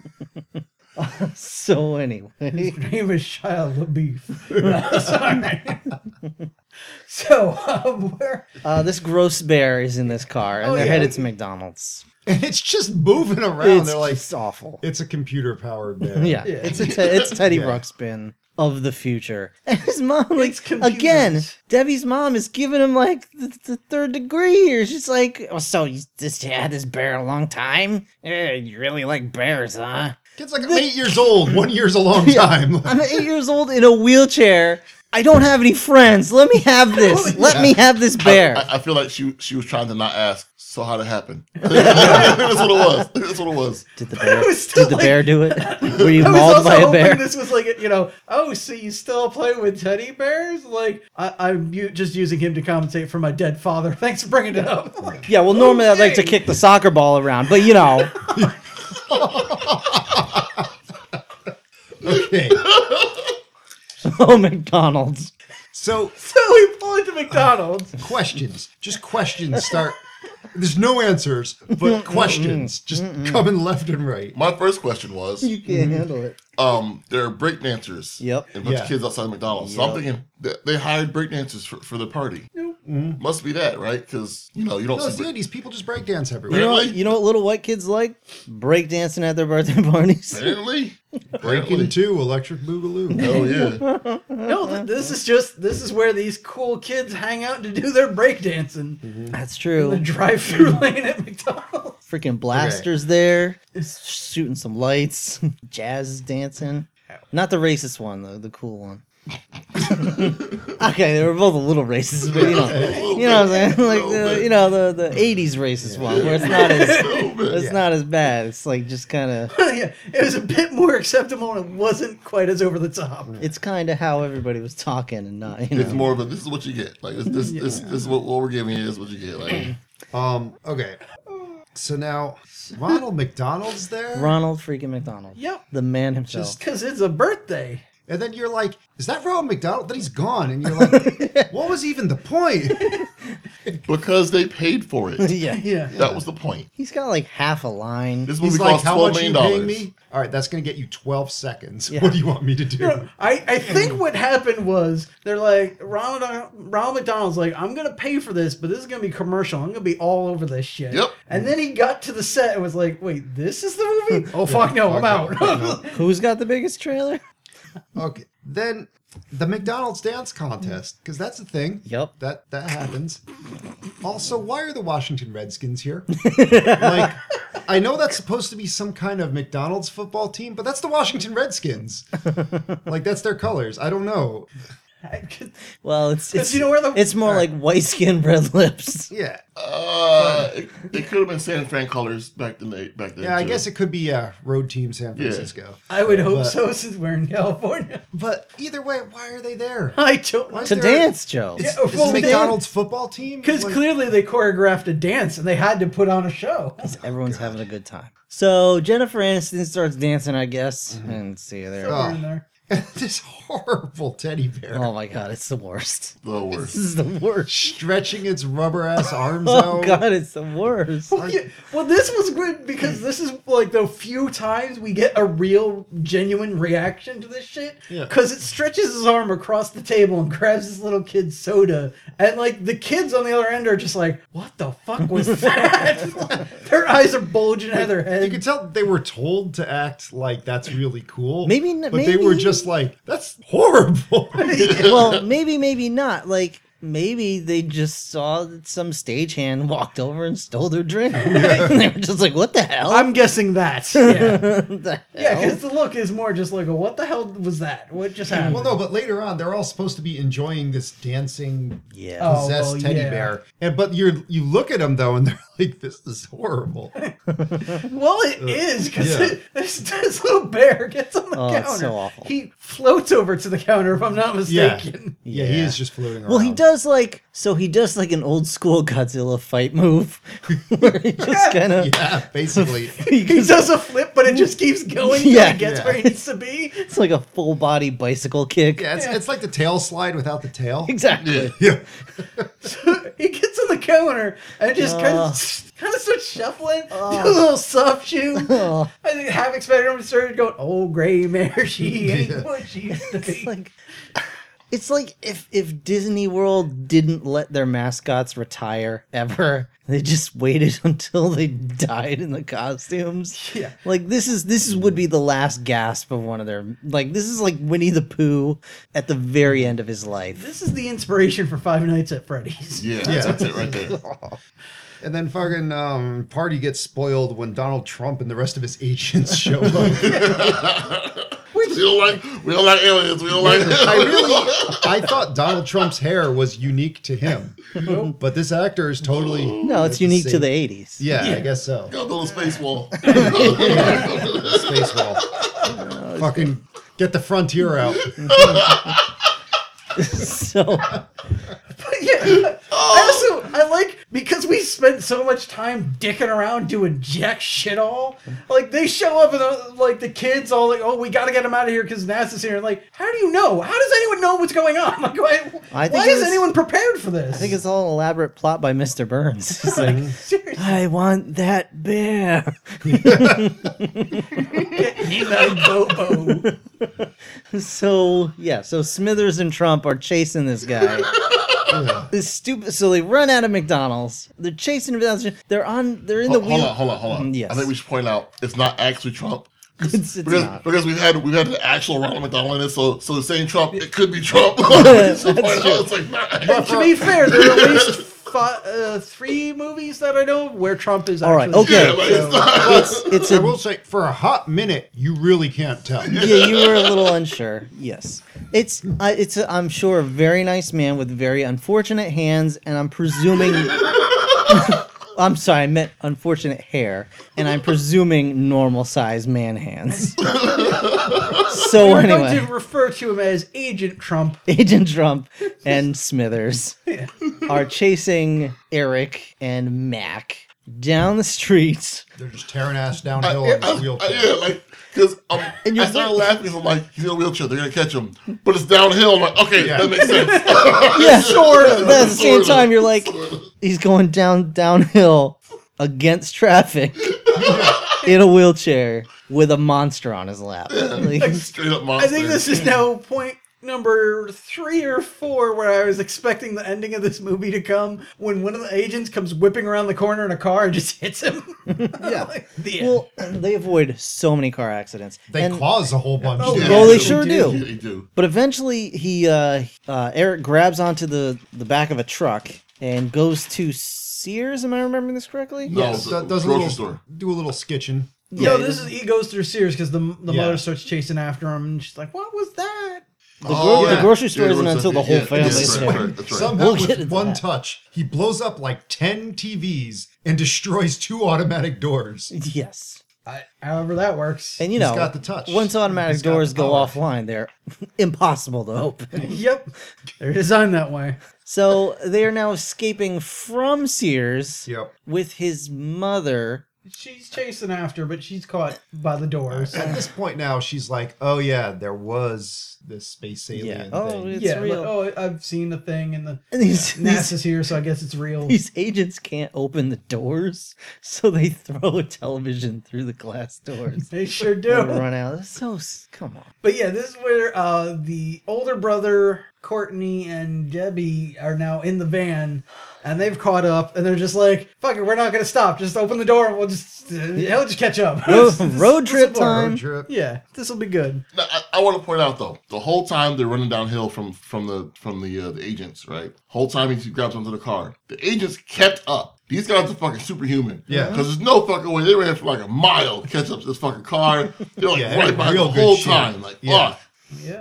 So anyway, His name is Shia LaBeouf. Sorry. So, um, where? uh, this gross bear is in this car, and Oh, they're yeah. headed to McDonald's. And it's just moving around. It's They're like, just awful. it's a computer powered bear. Yeah, Yeah. it's a te- it's Teddy Yeah. Ruxpin of the future, and his mom, like It's computers. again, Debbie's mom is giving him like the, the third degree here. She's like, "Oh, so you just had this bear a long time? Eh, you really like bears, huh?" Kid's like, I'm eight years old. One year's a long time. I'm eight years old in a wheelchair. I don't have any friends. Let me have this. Let me have this bear. I, I feel like she she was trying to not ask. So how'd it happen? That's what it was. That's what it was. Did the bear? was still Did the like- bear do it? Were you I was mauled also by a hoping bear? this was like, you know, oh, so you still play with teddy bears? Like, I, I'm u- just using him to compensate for my dead father. Thanks for bringing it up. Like, Yeah. Well, normally I'd like to okay. kick the soccer ball around, but you know, Okay. oh McDonald's. So, So we pull into McDonald's. questions. Just questions start. There's no answers, but questions just coming left and right. My first question was, You can't handle it. um, there are break dancers. Yep. And a bunch Yeah. of kids outside of McDonald's. So I'm Yep. thinking that they hired break dancers for, for the party. Must be that, right? Because you know you don't No, see. it's the break- eighties. People just break dance You everywhere. know, what, Really? you know what little white kids like? Break dancing at their birthday parties. Apparently, Breaking two, electric boogaloo. Oh yeah. No, th- this is just, this is where these cool kids hang out to do their breakdancing. That's The true. drive-through lane at McDonald's. Freaking blasters there, shooting some lights, jazz is dancing. Not the racist one though, the cool one. Okay, they were both a little racist, but you know, you know what I'm saying? Like the, you know, the the eighties racist one, where it's not as it's Yeah. not as bad. It's like just kind of Yeah, it was a bit more acceptable and it wasn't quite as over the top. it's kind of how everybody was talking and not you know. It's more of a this is what you get. Like this this this, this is what, what we're giving you. This is what you get. Like Um, okay. So now, Ronald McDonald's there? Ronald freaking McDonald. Yep. The man himself. Just because it's a birthday. And then you're like, is that Ronald McDonald? Then he's gone. And you're like, what was even the point? because they paid for it. yeah. Yeah. That was the point. He's got like half a line. This movie He's like, cost how twelve much are you million paying dollars. me? All right, that's going to get you twelve seconds. Yeah. What do you want me to do? I, I think what happened was they're like, Ronald, Ronald McDonald's like, I'm going to pay for this, but this is going to be commercial. I'm going to be all over this shit. Yep. And then he got to the set and was like, wait, this is the movie? Oh, fuck no, I'm out. Who's got the biggest trailer? Okay. Then the McDonald's dance contest, because that's a thing. Yep. That that happens. Also, why are the Washington Redskins here? Like, I know that's supposed to be some kind of McDonald's football team, but that's the Washington Redskins. Like, that's their colors. I don't know. Well, it's it's you know where the- it's more like white skin, red lips. Yeah. Uh, it, it could have been San Fran colors back then. Back then. Yeah, I too. guess it could be uh, road team San Yeah. Francisco. I would hope But- so since we're in California. But either way, why are they there? I don't Why is To there a- dance, Joe. Is, Yeah, is well, the they- McDonald's football team? Because Like- clearly they choreographed a dance and they had to put on a show. Everyone's having a good time. So Jennifer Aniston starts dancing, I guess, and see you there. Somewhere in there. this horrible teddy bear Oh my god, it's the worst. the This worst. is the worst. stretching its rubber ass arms Oh out. god, it's the worst. Well, yeah, well, this was good because this is like the few times we get a real, genuine reaction to this shit. Yeah. Because it stretches his arm across the table and grabs this little kid's soda, and like the kids on the other end are just like, "What the fuck was that?" Their eyes are bulging out of their You head. could tell they were told to act like that's really cool. Maybe n- but they were maybe- just like, that's horrible. Well, maybe, maybe not. Like, maybe they just saw that some stagehand walked over and stole their drink. And they were just like, what the hell? I'm guessing that. Yeah. the Yeah, hell? because the look is more just like, a, what the hell was that? What just happened? Well, no, but later on, they're all supposed to be enjoying this dancing, Yeah. Oh, possessed well, teddy yeah. bear. And but you you look at them though, and they're like, this is horrible. Well, it is because yeah. this, this little bear gets on the Oh, counter. it's so awful. He floats over to the counter, if I'm not Yeah. mistaken. yeah, he Yeah. is just floating around. Well, he does like so he does like an old school Godzilla fight move where he just kind of Yeah, basically. He does a flip, but it just keeps going until Yeah. he gets Yeah. where he needs to be. it's like a full body bicycle kick. Yeah, it's, it's like the tail slide without the tail. Exactly. Yeah. He gets on the counter and just kind Uh. of kind of starts shuffling, do a little soft shoe. Oh, I think half expected him to start going, "Oh, gray mare, she ain't what she used to be." it's like it's like if if Disney World didn't let their mascots retire ever. They just waited until they died in the costumes. Yeah. Like this is this is would be the last gasp of one of their like this is like Winnie the Pooh at the very end of his life. This is the inspiration for Five Nights at Freddy's. Yeah, Yeah. that's it right there. And then fucking um, party gets spoiled when Donald Trump and the rest of his agents show up. We don't like we don't like aliens. We don't like. I really, I thought Donald Trump's hair was unique to him, but this actor is totally. No, it's the unique to same- the eighties. Yeah, Yeah. I guess so. Got a little space wall. Space wall. Fucking get the frontier out. So But yeah, I also I like because we spent so much time dicking around doing jack shit all. Like they show up and uh, like the kids all like, oh, we got to get them out of here because NASA's here. And like, how do you know? How does anyone know what's going on? Like, why, I think why it is was- anyone prepared for this? I think it's all an elaborate plot by Mister Burns. It's like seriously. I want that bear. Eli Bobo. So yeah, so Smithers and Trump are chasing this guy. This stupid. So they run out of McDonald's. They're chasing him down. They're on. They're in the Hold, hold wheel. on, hold on, hold on. Mm, yes. I think we should point out it's not actually Trump. It's, it's Because, not. because we've had we've had the actual Ronald McDonald in it, so so the same Trump, it could be Trump. That's true. It's like, not And to be fair, there are at least fi- uh, three movies that I know where Trump is All right, actually. okay. Yeah, like, it's not. It's it's I a will say, for a hot minute, you really can't tell. yeah. You were a little unsure. Yes, it's uh, it's a, I'm sure a very nice man with very unfortunate hands, and I'm presuming. I'm sorry, I meant unfortunate hair, and I'm presuming normal size man hands. So We're anyway, going to refer to him as Agent Trump. Agent Trump and Smithers are chasing Eric and Mac down the streets. They're just tearing ass I, downhill I, on I, the wheel. yeah, like because um, And you're I started like- laughing because I'm like, he's in a wheelchair, they're gonna catch him, but it's downhill. I'm like, okay, Yeah. that makes sense. Yeah, sure. But at the same Sorta. time, you're like, he's going down downhill against traffic in a wheelchair with a monster on his lap. Like, Straight up I monster. think this is now point number three or four where I was expecting the ending of this movie to come when one of the agents comes whipping around the corner in a car and just hits him. Yeah. Like, the end. Well, they avoid so many car accidents. They And- cause a whole bunch. Oh, of yeah. Well, they they sure do. do. Yeah, they do. But eventually, he uh, uh, Eric grabs onto the, the back of a truck and goes to Sears. Am I remembering this correctly? No, Yes, the that does a grocery little, store. do a little skitching. no, yeah, this is he goes through Sears because the the Yeah. mother starts chasing after him and she's like, "What was that?" The, gro- yeah. the grocery store Yeah, isn't the until the grocery- whole yeah, yeah, family's that's there. right, that's right. Somehow, We'll get with into one that. touch, he blows up like ten T Vs and destroys two automatic doors. Yes. I, however that works. And you He's know, got the touch. once automatic He's got doors the go power. offline, they're impossible to open. Yep, they're designed that way. So they are now escaping from Sears Yep. with his mother. She's chasing after, but she's caught by the doors. At this point now, she's like, "Oh yeah, there was this space alien Yeah. Oh, thing." it's yeah, real. like, oh, I've seen the thing, and the And these, these, NASA's here, so I guess it's real. these agents can't open the doors, so they throw a television through the glass doors. They sure And do. run out. It's so s- come on. But yeah, this is where uh, the older brother, Courtney, and Debbie are now in the van, and they've caught up, and they're just like, "Fuck it, we're not gonna stop. Just open the door, and we'll just uh, he'll just catch up." Road, This- road this trip will work. time. Road trip. Yeah, this will be good. Now, I, I want to point out though, the whole time they're running downhill from from the from the uh, the agents, right? Whole time he grabs onto the car, the agents kept up. These guys are fucking superhuman. Yeah. Because there's no fucking way they ran for like a mile to catch up to this fucking car. They're like Yeah, right they're behind real the good whole shit. time. Like Yeah. fuck. Yeah.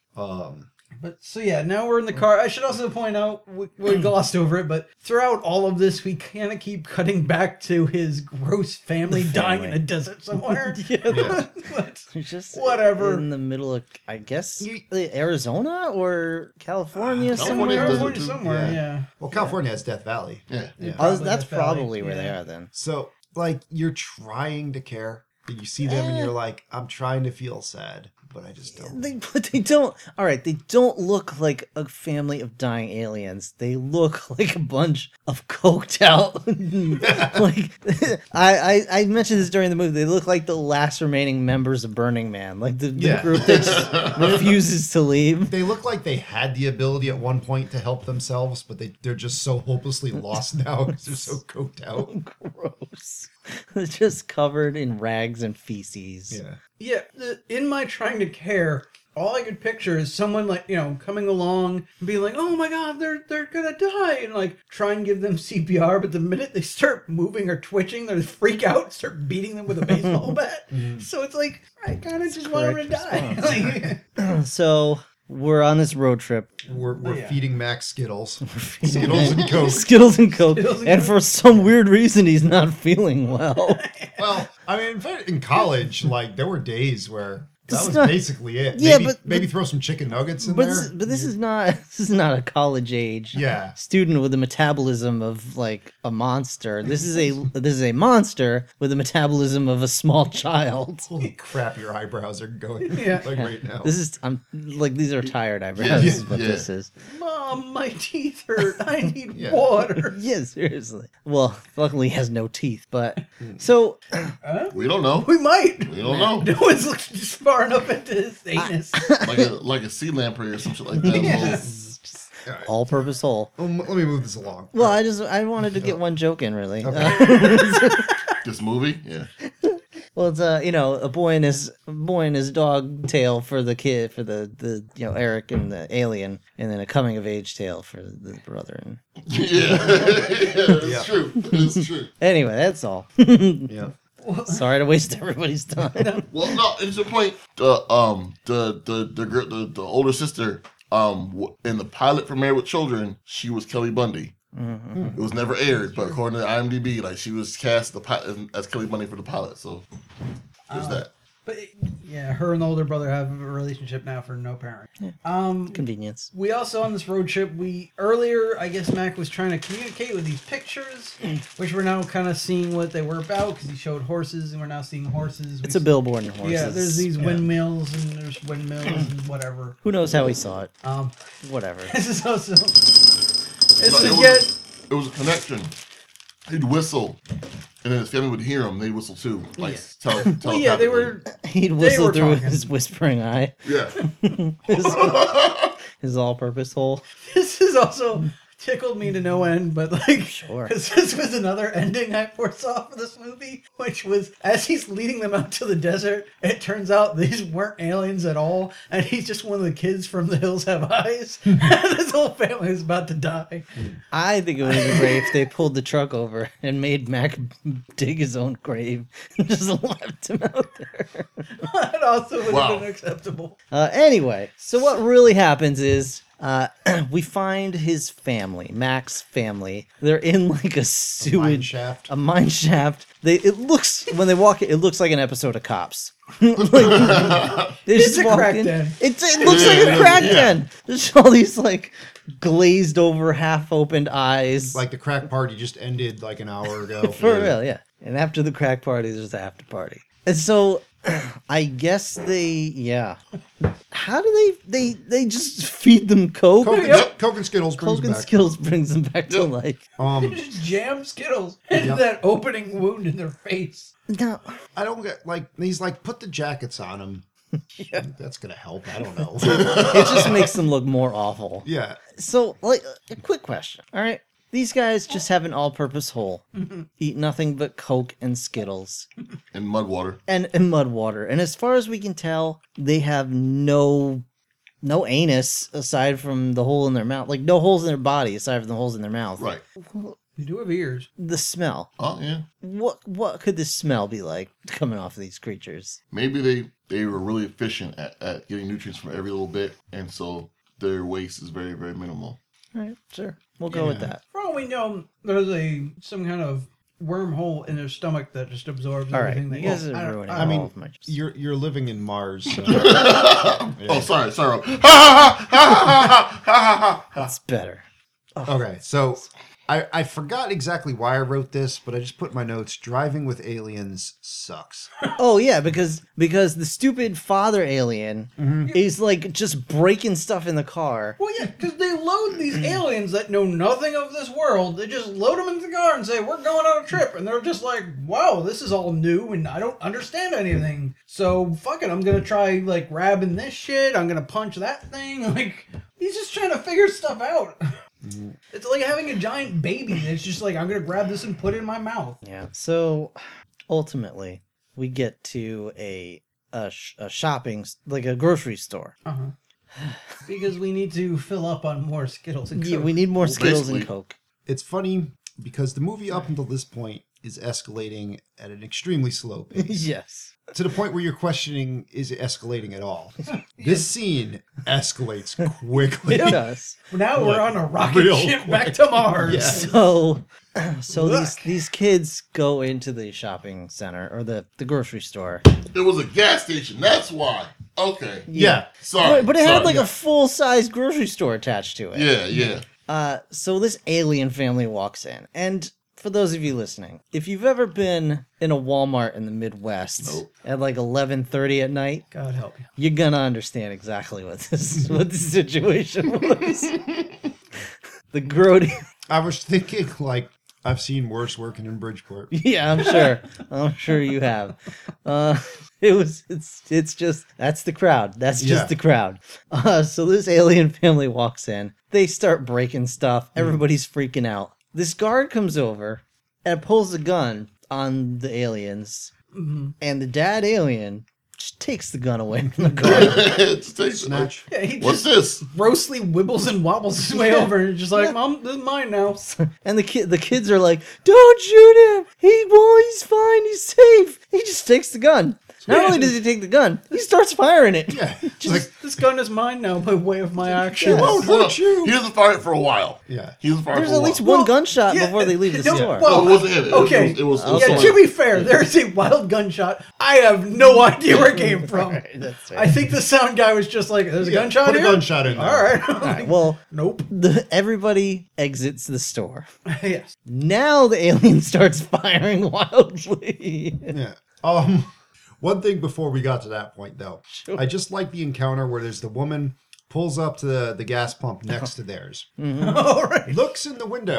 Um, But so yeah, now we're in the car. I should also point out we, we glossed over it, but throughout all of this, we kind of keep cutting back to his gross family, dying in family. a desert somewhere. yeah. But It's just Whatever. in the middle of, I guess, You- Arizona or California, California somewhere. does it California too. somewhere, Yeah. yeah. Well, California has Death Valley. Yeah. Yeah. Oh, Probably that's Death Valley, probably where they yeah. are then. So, like, you're trying to care, but you see them and you're like, I'm trying to feel sad, but I just don't. They, but they don't. All right, they don't look like a family of dying aliens. They look like a bunch of coked out. like I, I, I mentioned this during the movie. They look like the last remaining members of Burning Man, like the, the Yeah. group that just refuses to leave. They look like they had the ability at one point to help themselves, but they, they're just so hopelessly lost now because they're so coked out. Gross. They're just covered in rags and feces. Yeah. Yeah, the, in my trying to care, all I could picture is someone like, you know, coming along and being like, "Oh my god, they're they're gonna die," and like try and give them C P R, but the minute they start moving or twitching, they freak out and start beating them with a baseball bat. So it's like, I kind of just want them to correct die. Like, So we're on this road trip. We're, we're Yeah. feeding Max Skittles. Skittles and Coke. Skittles and Coke. Skittles and and Coke. for some weird reason, he's not feeling well. Well, I mean, in fact, in college, like, there were days where that It's was not- basically it. Yeah, maybe, but- maybe throw some chicken nuggets in But there. this, but this is not this is not a college age Yeah. student with a metabolism of like a monster. This is a this is a monster with a metabolism of a small child. Holy crap, your eyebrows are going Yeah. like right now. This is I'm like these are tired eyebrows. Yeah, is what yeah. this is. Mom, my teeth hurt. I need Yeah. water. Yeah, seriously. Well, luckily he has no teeth, but so We don't know. We might. We don't know. No one's looked just far enough into his anus. Like a like a sea lamprey or some shit like that. Yes. All right. all-purpose hole. Um, let me move this along. Well, I just I wanted to get one joke in really. This movie, yeah. Well, it's uh, you know, a boy and his a boy and his dog tale for the kid, for the the you know Eric and the alien, and then a coming of age tale for the brother. And Yeah, it's Yeah. true. It's true. anyway, that's all. Yeah. Sorry to waste everybody's time. Well, no, it's the point. The um, the the the girl, the, the older sister, um, w- in the pilot for Married with Children, she was Kelly Bundy. It was never aired, but according to IMDb, like she was cast the pi- as Kelly Bundy for the pilot. So there's that. But yeah, her and the older brother have a relationship now for no parent. Um, Convenience. we also on this road trip, we earlier, I guess Mac was trying to communicate with these pictures, which we're now kind of seeing what they were about because he showed horses, and we're now seeing horses. It's We a billboard and horses. Yeah, there's these Yeah. windmills and there's windmills and whatever. Who knows how he saw it? Um, Whatever. this is also. This No, is it, yet. was, it was a connection. He'd whistle, And then his family would hear him. They whistle too. Like, Yeah. tele- Well, yeah, they telepathically. were. He'd whistle were through talking. his whispering eye, Yeah. his, his all-purpose hole. This is also tickled me to no end, but like, Sure. because this was another ending I foresaw for this movie, which was as he's leading them out to the desert, it turns out these weren't aliens at all, and he's just one of the kids from The Hills Have Eyes, and his whole family is about to die. I think it would have been great if they pulled the truck over and made Mac dig his own grave and just left him out there. That also would Wow. have been acceptable. Uh, anyway, so what really happens is uh, we find his family, Mac's family. They're in like a sewage Mine shaft. a mine shaft. They it looks when they walk, it looks like an episode of Cops. Like, they It's just a walk crack in- den. It's, it looks Yeah, like a yeah, crack yeah. den. There's all these like glazed over, half opened eyes. Like the crack party just ended like an hour ago. For real, yeah. And after the crack party, there's the after party. And so, I guess they, yeah. How do they, they, they just feed them Coke? Coke, and, Yep. Coke and Skittles brings Coke them and back. Skittles brings them back to Yep. life. Um, Just jam Skittles into Yep. that opening wound in their face. Now, I don't get like he's like put the jackets on them. Yeah, that's gonna help. I don't know. it just makes them look more awful. yeah, So, like, a quick question. All right. These guys just have an all-purpose hole, eat nothing but Coke and Skittles And mud water. and, and mud water. And as far as we can tell, they have no no anus aside from the hole in their mouth. Like, no holes in their body aside from the holes in their mouth. Right. They do have ears. The smell. Oh, yeah. What what could the smell be like coming off of these creatures? Maybe they, they were really efficient at, at getting nutrients from every little bit. And so their waste is very, very minimal. All right, sure. We'll go with Yeah. that. For all we know, there's a some kind of wormhole in their stomach that just absorbs All right. everything You they guys eat. are I don't- ruining I I don't- mean, all of my... you're you're living in Mars. So. Oh, sorry, sorry. Ha ha ha ha ha ha ha. It's better. Okay, so I I forgot exactly why I wrote this, but I just put in my notes. Driving with aliens sucks. Oh yeah, because because the stupid father alien Mm-hmm. is like just breaking stuff in the car. Well, yeah, because they load these aliens that know nothing of this world. They just load them into the car and say, "We're going on a trip," and they're just like, "Wow, this is all new, and I don't understand anything. So fuck it, I'm gonna try like grabbing this shit. I'm gonna punch that thing." Like he's just trying to figure stuff out. It's like having a giant baby. It's just like I'm gonna grab this and put it in my mouth. Yeah. So ultimately, we get to a a, sh- a shopping s- like a grocery store. Uh huh. Because we need to fill up on more Skittles and Yeah, Coke. we need more Well, Skittles and basically- Coke. It's funny because the movie up until this point is escalating at an extremely slow pace. Yes. To the point where you're questioning, is it escalating at all? This scene escalates quickly. It does. Now we're on a rocket real ship back to Mars. Yeah. So, so these Look. these kids go into the shopping center or the, the grocery store. It was a gas station. That's why. Okay. Yeah. Sorry. But, but it had sorry. like a full size grocery store attached to it. Yeah, yeah. Uh, so this alien family walks in, and for those of you listening, if you've ever been in a Walmart in the Midwest Nope. at like eleven thirty at night, God help you. you're gonna understand exactly what this what the situation was. The grody. I was thinking, like, I've seen worse working in Bridgeport. Yeah, I'm sure. I'm sure you have. Uh, it was. It's. It's just. That's the crowd. That's just Yeah. the crowd. Uh, so this alien family walks in. They start breaking stuff. Everybody's freaking out. This guard comes over and pulls a gun on the aliens, and the dad alien just takes the gun away from the guard. It's tasty. Snatch. Yeah, he What's just this? grossly wibbles and wobbles his way over and just like, Mom, this is mine now. And the kid, the kids are like, "Don't shoot him! He, well, he's fine. He's safe." He just takes the gun. Not only does he take the gun, he starts firing it. Yeah. Just, like, this gun is mine now by way of my action. Yes. won't Well, hurt you. He doesn't fire it for a while. Yeah. He doesn't fire There's it for a at least while. one gunshot yeah, before they leave the no, store. well, No, it wasn't him. It was- Okay. It was, it was, Yeah, someone to else. be fair, there's a wild gunshot. I have no idea where it came from. Right, that's right. I think the sound guy was just like, there's a Yeah, gunshot put a here? gunshot in there. All right. All right, well, Nope. the, everybody exits the store. Yes. Now the alien starts firing wildly. Yeah. Um, one thing before we got to that point, though, I just like the encounter where there's the woman pulls up to the, the gas pump next to theirs, All right. looks in the window,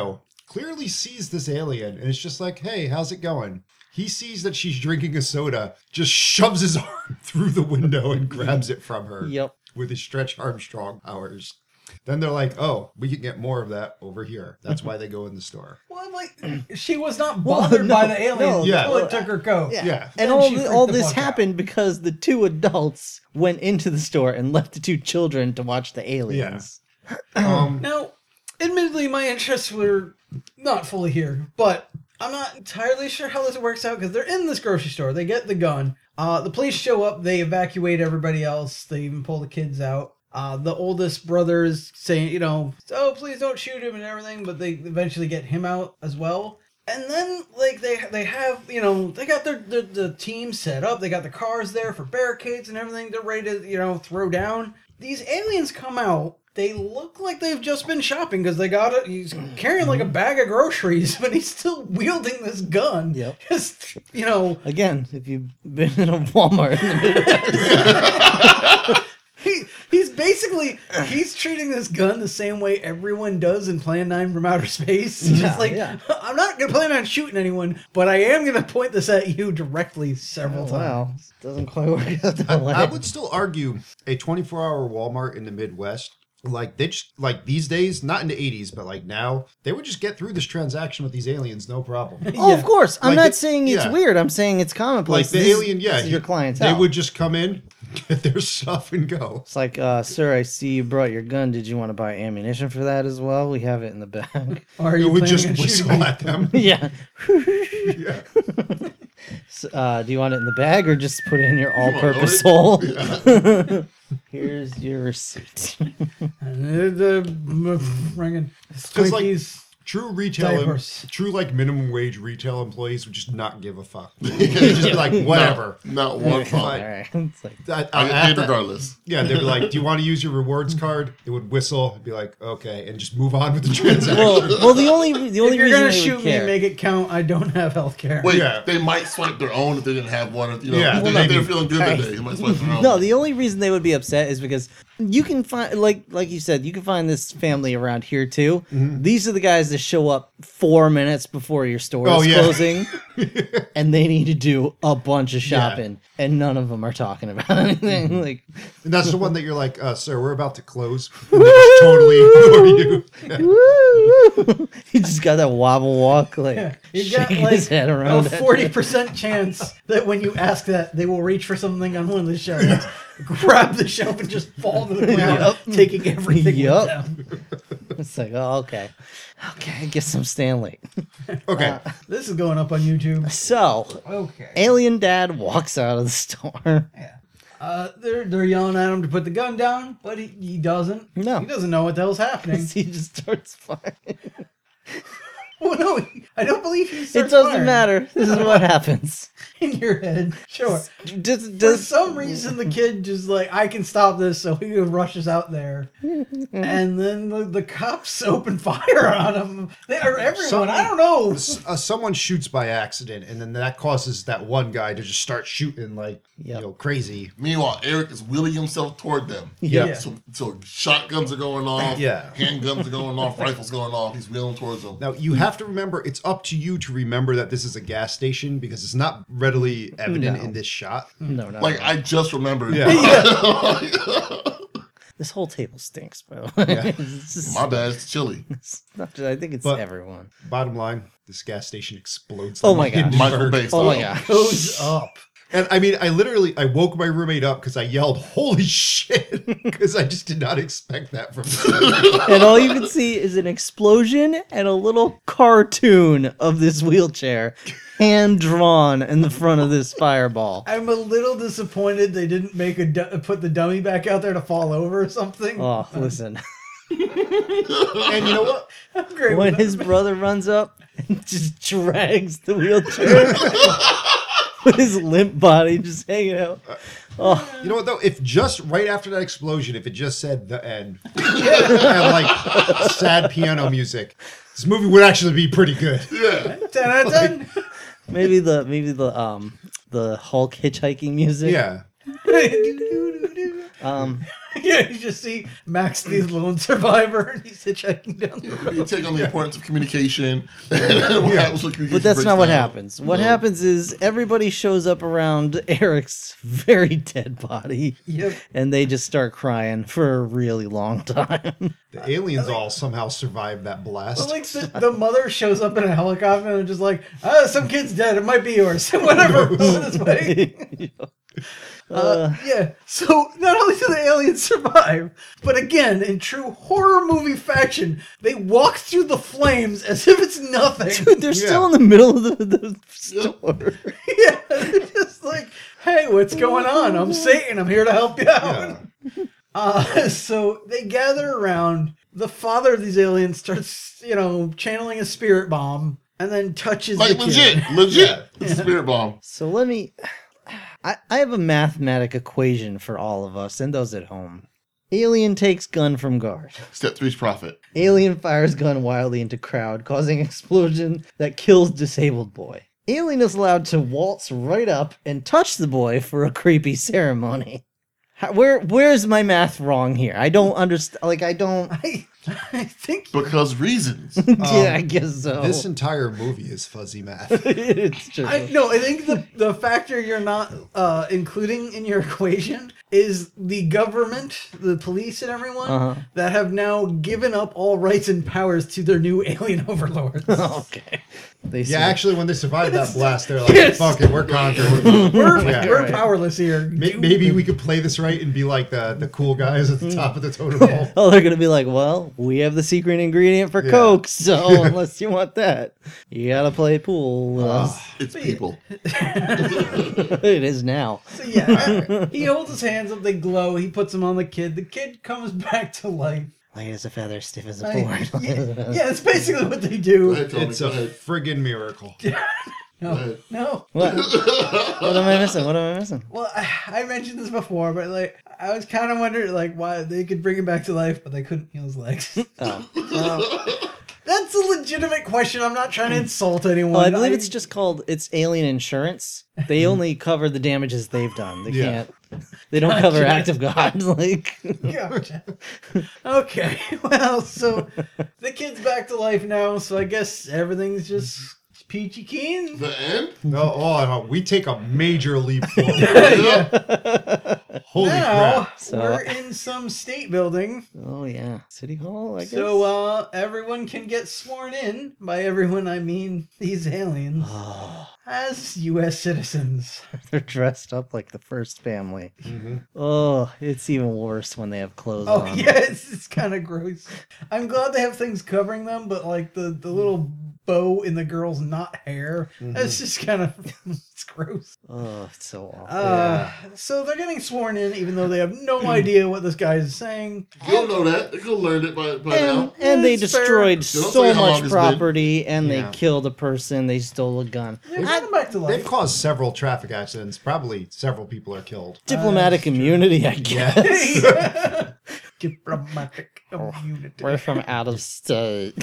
clearly sees this alien and it's just like, hey, how's it going? He sees that she's drinking a soda, just shoves his arm through the window and grabs it from her. Yep. With his Stretch Armstrong powers. Then they're like, oh, we can get more of that over here. That's why they go in the store. Well, like she was not Well, bothered no, by the alien no, Yeah. until it took her coat. Yeah. Yeah. And Then all, she th- freaked all the this fuck out. happened because the two adults went into the store and left the two children to watch the aliens. Um, Now, admittedly, my interests were not fully here, but I'm not entirely sure how this works out because they're in this grocery store. They get the gun. Uh, the police show up. They evacuate everybody else. They even pull the kids out. Uh, the oldest brother is saying, you know, oh, please don't shoot him and everything, but they eventually get him out as well. And then, like, they they have, you know, they got their, their the team set up. They got the cars there for barricades and everything. They're ready to, you know, throw down. These aliens come out. They look like they've just been shopping because they got it. He's carrying like a bag of groceries, but he's still wielding this gun. Yep. Just, you know, Again, if you've been in a Walmart in the Midwest, he, he's basically, he's treating this gun the same way everyone does in Plan nine from Outer Space. Yeah, Just like, yeah. I'm not going to plan on shooting anyone, but I am going to point this at you directly several oh, times. wow, doesn't quite work out that I, way. I would still argue a twenty-four hour Walmart in the Midwest, like they just like these days, not in the eighties, but like now, they would just get through this transaction with these aliens, no problem. Oh, Yeah. of course. I'm Like not the- saying it's yeah. weird. I'm saying it's commonplace. Like the This is- alien, yeah, this is your he- clientele. They would just come in, get their stuff, and go. It's like, uh, sir, I see you brought your gun. Did you want to buy ammunition for that as well? We have it in the bag. Or are It you would planning just on shooting whistle me? at them. yeah. Yeah. So, uh, do you want it in the bag or just put it in your all-purpose want hole? Here's your receipt. And the ringing Because like Twinkies. true retail, Diapers. true like minimum wage retail employees would just not give a fuck. They'd just be like, whatever. Not one All problem. right. It's like, I, I I, get have paid to- regardless. yeah, they'd be like, "Do you want to use your rewards card?" They would whistle, and be like, "Okay," and just move on with the transaction. well, well, the only the If only you're reason gonna they shoot would me care. and make it count, I don't have health care. Wait, Yeah. they might swipe their own if they didn't have one. You know, Yeah, if, well, they, if maybe. they're feeling good that Right. day, they might swipe their own. No, the only reason they would be upset is because you can find, like, like you said, you can find this family around here too. These are the guys that show up four minutes before your store Oh, is yeah. closing, and they need to do a bunch of shopping, and none of them are talking about anything. Like, And that's the one that you're like, uh, "Sir, we're about to close." And they just totally ignore you. Yeah. woo! He just got that wobble walk, like You've got shaking like his head around. a forty percent chance that when you ask that, they will reach for something on one of the shelves, grab the shelf, and just fall to the ground, taking everything Yup. with them. It's like, oh, okay, okay, I guess I'm staying late. Okay, This is going up on YouTube. So, Okay. alien dad walks out of the store. Yeah. Uh, they're they're yelling at him to put the gun down, but he, he doesn't. No. He doesn't know what the hell's happening. He just starts firing. Well, no, he- I don't believe he It starts doesn't firing. matter. This is what happens. In your head, sure. Does, For does, some reason, the kid just like, I can stop this, so he rushes out there, and then the, the cops open fire on him. They are everyone. Some- I don't know. S- uh, someone shoots by accident, and then that causes that one guy to just start shooting like Yep. you know crazy. Meanwhile, Eric is wheeling himself toward them. yeah. Yeah. So, so shotguns are going off. Yeah. Handguns are going off. Rifles going off. He's wheeling towards them. Now you have to remember, it's up to you to remember that this is a gas station because it's not readily evident No. in this shot. No, no. Like no. I just remembered. Yeah. This whole table stinks, by the way. Yeah. It's just- My bad. It's chilly. it's not just- I think it's But- everyone. Bottom line, this gas station explodes. Oh like my a gosh. Michael Hindenburg. Bay. Oh my style. god. Goes up. And I mean, I literally, I woke my roommate up because I yelled, "Holy shit!" Because I just did not expect that from him. And all you can see is an explosion and a little cartoon of this wheelchair hand drawn in the front of this fireball. I'm a little disappointed they didn't make a du- put the dummy back out there to fall over or something. Oh, listen. And you know what? I'm great When with his brother runs up and just drags the wheelchair with his limp body just hanging out. Oh, You know what though? If just right after that explosion, if it just said the end and like sad piano music, this movie would actually be pretty good. Yeah. that. ten out of ten. maybe the maybe the um the Hulk hitchhiking music. Yeah. Um Yeah, you just see Max the lone survivor, and he's hitchhiking down the road. You take on the importance of communication. And what happens when communication But that's breaks not what down. happens. What No. happens is everybody shows up around Eric's very dead body, Yep. and they just start crying for a really long time. The aliens all somehow survived that blast. But like the, the mother shows up in a helicopter and just like, oh, some kid's dead. It might be yours. Whatever. Go this way. Uh, yeah. So not only do the aliens survive, but again, in true horror movie fashion, they walk through the flames as if it's nothing. Dude, they're still in the middle of the, the store. Yeah. They're just like, hey, what's going on? I'm Satan. I'm here to help you out. Yeah. Uh, so they gather around. The father of these aliens starts, you know, channeling a spirit bomb and then touches Like the legit, kid. legit. Yeah. It's a spirit bomb. So let me. I, I have a mathematic equation for all of us and those at home. Alien takes gun from guard. Step three's profit. Alien fires gun wildly into crowd, causing explosion that kills disabled boy. Alien is allowed to waltz right up and touch the boy for a creepy ceremony. How, where where's my math wrong here? I don't understand. Like I don't. I, I think Because reasons. yeah, I guess so. This entire movie is fuzzy math. it's true. I no, I think the the factor you're not uh, including in your equation is the government, the police, and everyone Uh-huh. that have now given up all rights and powers to their new alien overlords. okay. They Yeah, see- actually, when they survived that blast, they're like, Yes. fuck it, we're conquered. We're Yeah. we're Right. powerless here. May- Do- Maybe we could play this right and be like the, the cool guys at the top of the totem pole. Oh, they're gonna be like, well, we have the secret ingredient for Yeah. Coke, so unless you want that, you gotta play pool with us. It's people. It is now. So yeah, he holds his hands up, they glow. He puts them on the kid. The kid comes back to life. Light as a feather, stiff as a I- board. yeah, yeah, that's basically what they Go do. ahead, Tony. It's Go a ahead. friggin' miracle. Go No, ahead. no. What? What am I missing? What am I missing? Well, I, I mentioned this before, but like I was kind of wondering like why they could bring him back to life, but they couldn't heal his legs. Oh. Well, That's a legitimate question. I'm not trying to insult anyone. well, I believe it's just called it's alien insurance. They only cover the damages they've done. They Yeah. can't. They don't cover Gotcha. act of God. Like, Gotcha. Okay, well, so the kid's back to life now, so I guess everything's just peachy keen. The end? No, oh, no, we take a major leap forward. Yeah. Holy Now crap. So- we're in some state building, oh yeah, City Hall. I guess. so uh, everyone can get sworn in. By everyone, I mean these aliens Oh, as U S citizens. they're dressed up like the first family. Mm-hmm. Oh, it's even worse when they have clothes Oh on. yeah, it's, it's kind of gross. I'm glad they have things covering them, but like the the little bow in the girl's not hair, that's just kind of it's gross. Oh, it's so awful. Uh, so they're getting sworn in, even though they have no idea what this guy is saying. You don't know that. They could have learned it by, by and now. and they It's fair. destroyed They don't so say how long much it's property, and Yeah. they killed a person. They stole a gun. They brought him back to They've life. caused several traffic accidents. Probably several people are killed. Diplomatic immunity, I guess. Yes. Diplomatic immunity. We're from out of state.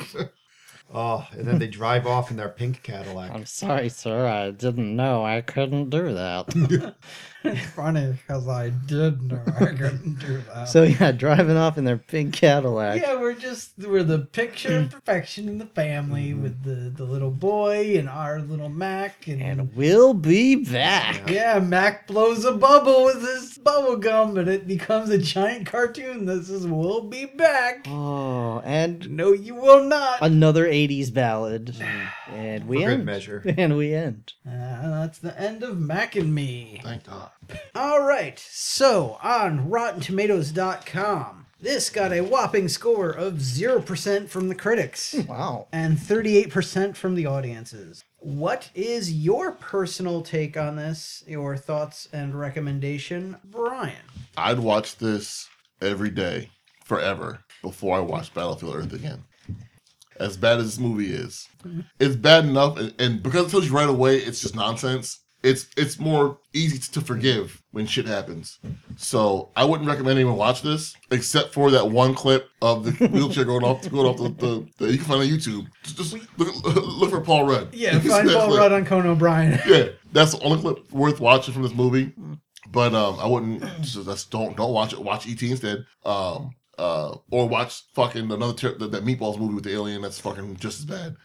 Oh, and then they drive off in their pink Cadillac. I'm sorry, sir. I didn't know I couldn't do that. Funny, because I did know I couldn't do that. So yeah, driving off in their pink Cadillac. yeah, we're just we're the picture of perfection in the family with the, the little boy and our little Mac and, And we'll be back. yeah, Mac blows a bubble with his bubble gum and it becomes a giant cartoon that says "We'll be back." Oh, and No, you will not. another eighties ballad. And we For good end. measure. And we end. Uh, that's the end of Mac and Me. Thank God. All right, so on Rotten Tomatoes dot com, this got a whopping score of zero percent from the critics Wow. and thirty-eight percent from the audiences. What is your personal take on this? Your thoughts and recommendation, Brian? I'd watch this every day, forever, before I watch Battlefield Earth again. As bad as this movie is, it's bad enough, and, and because it tells you right away it's just nonsense. It's it's more easy to forgive when shit happens. So I wouldn't recommend anyone watch this, except for that one clip of the wheelchair going off going off the, the, the you can find on YouTube. Just, just look, look for Paul Rudd. Yeah, find Paul That's Rudd on Conan O'Brien. Yeah, that's the only clip worth watching from this movie. but um, I wouldn't. So that's don't don't watch it. Watch E T instead. Um, uh, or watch fucking another ter- that, that Meatballs movie with the alien. That's fucking just as bad.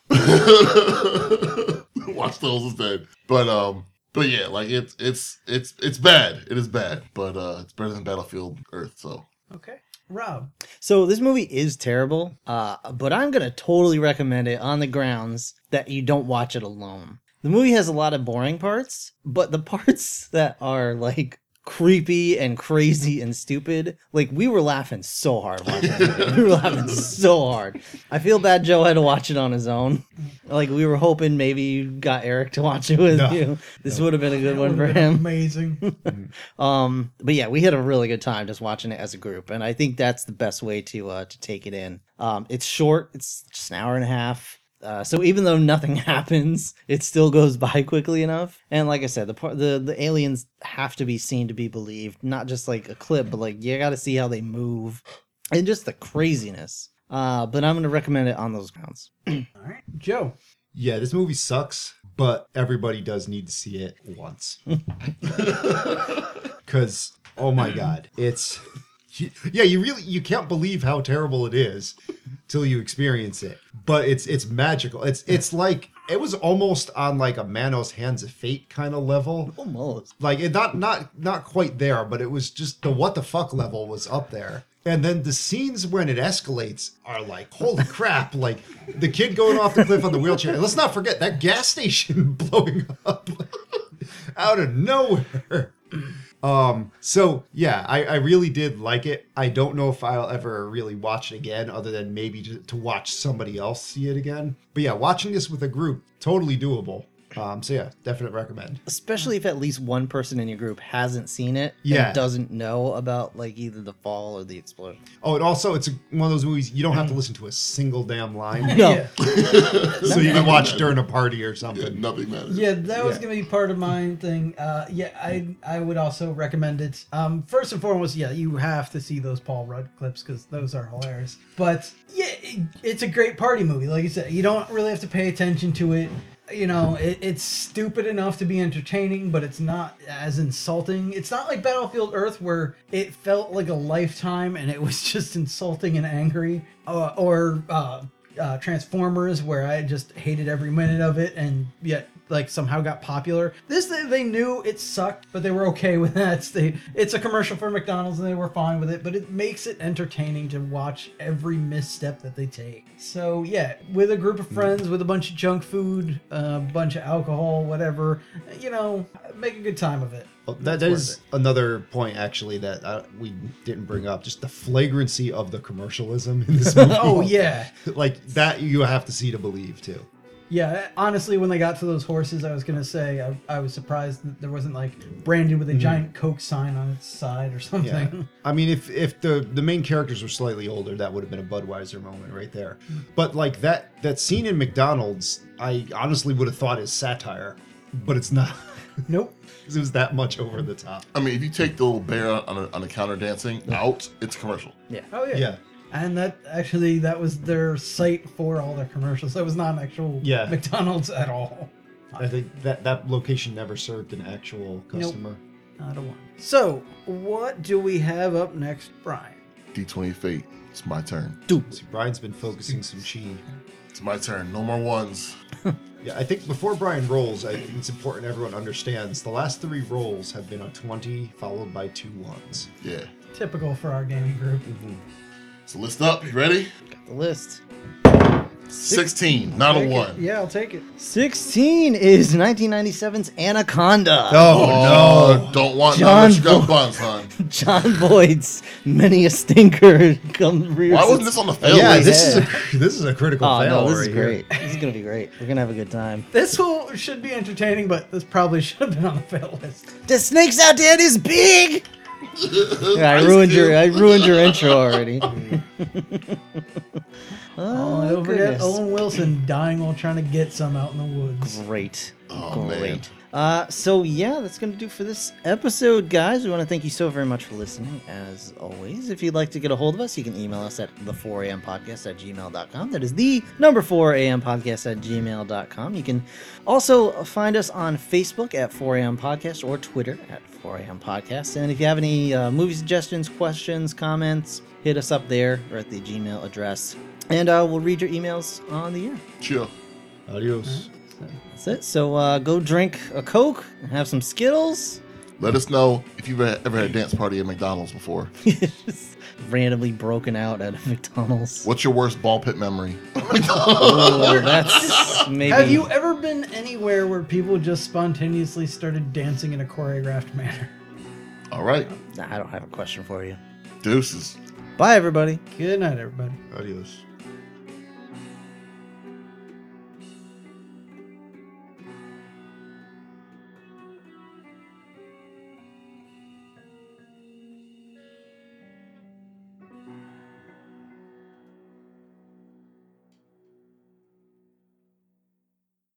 Watch those instead. But um, but yeah, like it's it's it's it's bad. It is bad, but uh, it's better than Battlefield Earth. So Okay. Rob. So this movie is terrible, uh, but I'm gonna totally recommend it on the grounds that you don't watch it alone. The movie has a lot of boring parts, but the parts that are like creepy and crazy and stupid, like we were laughing so hard watching it. We were laughing so hard. I feel bad Joe had to watch it on his own. Like we were hoping maybe you got Eric to watch it with No. you. This would have been a good That one for would've been him. Amazing. Um, but yeah, we had a really good time just watching it as a group, and I think that's the best way to uh, to take it in. Um, it's short; it's just an hour and a half. Uh, so even though nothing happens, it still goes by quickly enough. And like I said, the par- the the aliens have to be seen to be believed, not just like a clip, but like you got to see how they move and just the craziness. Uh, but I'm gonna recommend it on those grounds. All right. Joe. Yeah, this movie sucks, but everybody does need to see it once. Because, oh my God, it's... Yeah, you really, you can't believe how terrible it is till you experience it. But it's it's magical. It's it's like, it was almost on like a Manos Hands of Fate kind of level. Almost. Like, it not not not quite there, but it was just the what the fuck level was up there. And then the scenes when it escalates are like, holy crap, like the kid going off the cliff on the wheelchair. And let's not forget that gas station blowing up out of nowhere. Um, so yeah, I, I really did like it. I don't know if I'll ever really watch it again, other than maybe to, to watch somebody else see it again. But yeah, watching this with a group, totally doable. Um, so yeah, definite recommend. Especially if at least one person in your group hasn't seen it Yeah. and doesn't know about like either the fall or the explosion. Oh, and also it's a, one of those movies you don't have to listen to a single damn line. No. Yeah. So you can watch during a party or something. yeah, nothing matters. Yeah, that was Yeah. gonna be part of my thing. Uh, yeah, I I would also recommend it. Um, first and foremost, yeah, you have to see those Paul Rudd clips because those are hilarious. But yeah, it, it's a great party movie. Like you said, you don't really have to pay attention to it. You know, it, it's stupid enough to be entertaining, but it's not as insulting. It's not like Battlefield Earth where it felt like a lifetime and it was just insulting and angry, uh, or uh, uh, Transformers where I just hated every minute of it and yet like somehow got popular. This they, they knew it sucked, but they were okay with that. They, it's a commercial for McDonald's and they were fine with it, but it makes it entertaining to watch every misstep that they take. So yeah, with a group of friends, with a bunch of junk food, a uh, bunch of alcohol, whatever, you know, make a good time of it. Oh, that That's worth is it. another point actually that uh, we didn't bring up. Just the flagrancy of the commercialism in this movie. Oh yeah. Like that you have to see to believe too. Yeah, honestly, when they got to those horses, I was gonna say I, I was surprised that there wasn't like branded with a giant Coke sign on its side or something. Yeah. I mean, if if the the main characters were slightly older, that would have been a Budweiser moment right there. But like that that scene in McDonald's, I honestly would have thought is satire, but it's not. Nope. 'Cause it was that much over the top. I mean, if you take the little bear on a, on a counter dancing out, it's a commercial. Yeah. Oh yeah. Yeah. And that actually that was their site for all their commercials. That was not an actual Yeah. McDonald's at all. I think that that location never served an actual customer. Not a one. So, what do we have up next, Brian? D twenty Fate. It's my turn. See, Brian's been focusing some chi. It's my turn. No more ones. Yeah, I think before Brian rolls, I think it's important everyone understands the last three rolls have been a twenty followed by two ones. Yeah. Typical for our gaming group. So list up. You ready? Got the list. sixteen. Not a Take it. one. Yeah, I'll take it. sixteen is nineteen ninety-seven's Anaconda. Oh, Oh, don't want John none. You got Boy- buns, hon. John Boyd's Many a Stinker come rear. Why wasn't this on the fail yeah, list? this is a this is a critical Oh fail no, this right is here. great. This is gonna be great. We're gonna have a good time. This will should be entertaining, but this probably should have been on the fail list. The snakes out there is big. Yeah, I ruined your I ruined your intro already. Oh, Oh, don't forget goodness. Owen Wilson dying while trying to get some out in the woods. Great. Oh, Great. man. Uh, so yeah, that's gonna do for this episode, guys. We want to thank you so very much for listening. As always, if you'd like to get a hold of us, you can email us at the four a m podcast at gmail dot com. That is the number four a m podcast at gmail dot com. You can also find us on Facebook at four a m podcast or Twitter at four a m podcast. And if you have any uh, movie suggestions, questions, comments, hit us up there or at the Gmail address, and uh, we'll read your emails on the air. Chill. Adios. That's it. So uh, go drink a Coke and have some Skittles. Let us know if you've ever had a dance party at McDonald's before. Randomly broken out at a McDonald's. What's your worst ball pit memory? Oh, that's maybe. Have you ever been anywhere where people just spontaneously started dancing in a choreographed manner? All right. Nah, I don't have a question for you. Deuces. Bye, everybody. Good night, everybody. Adios.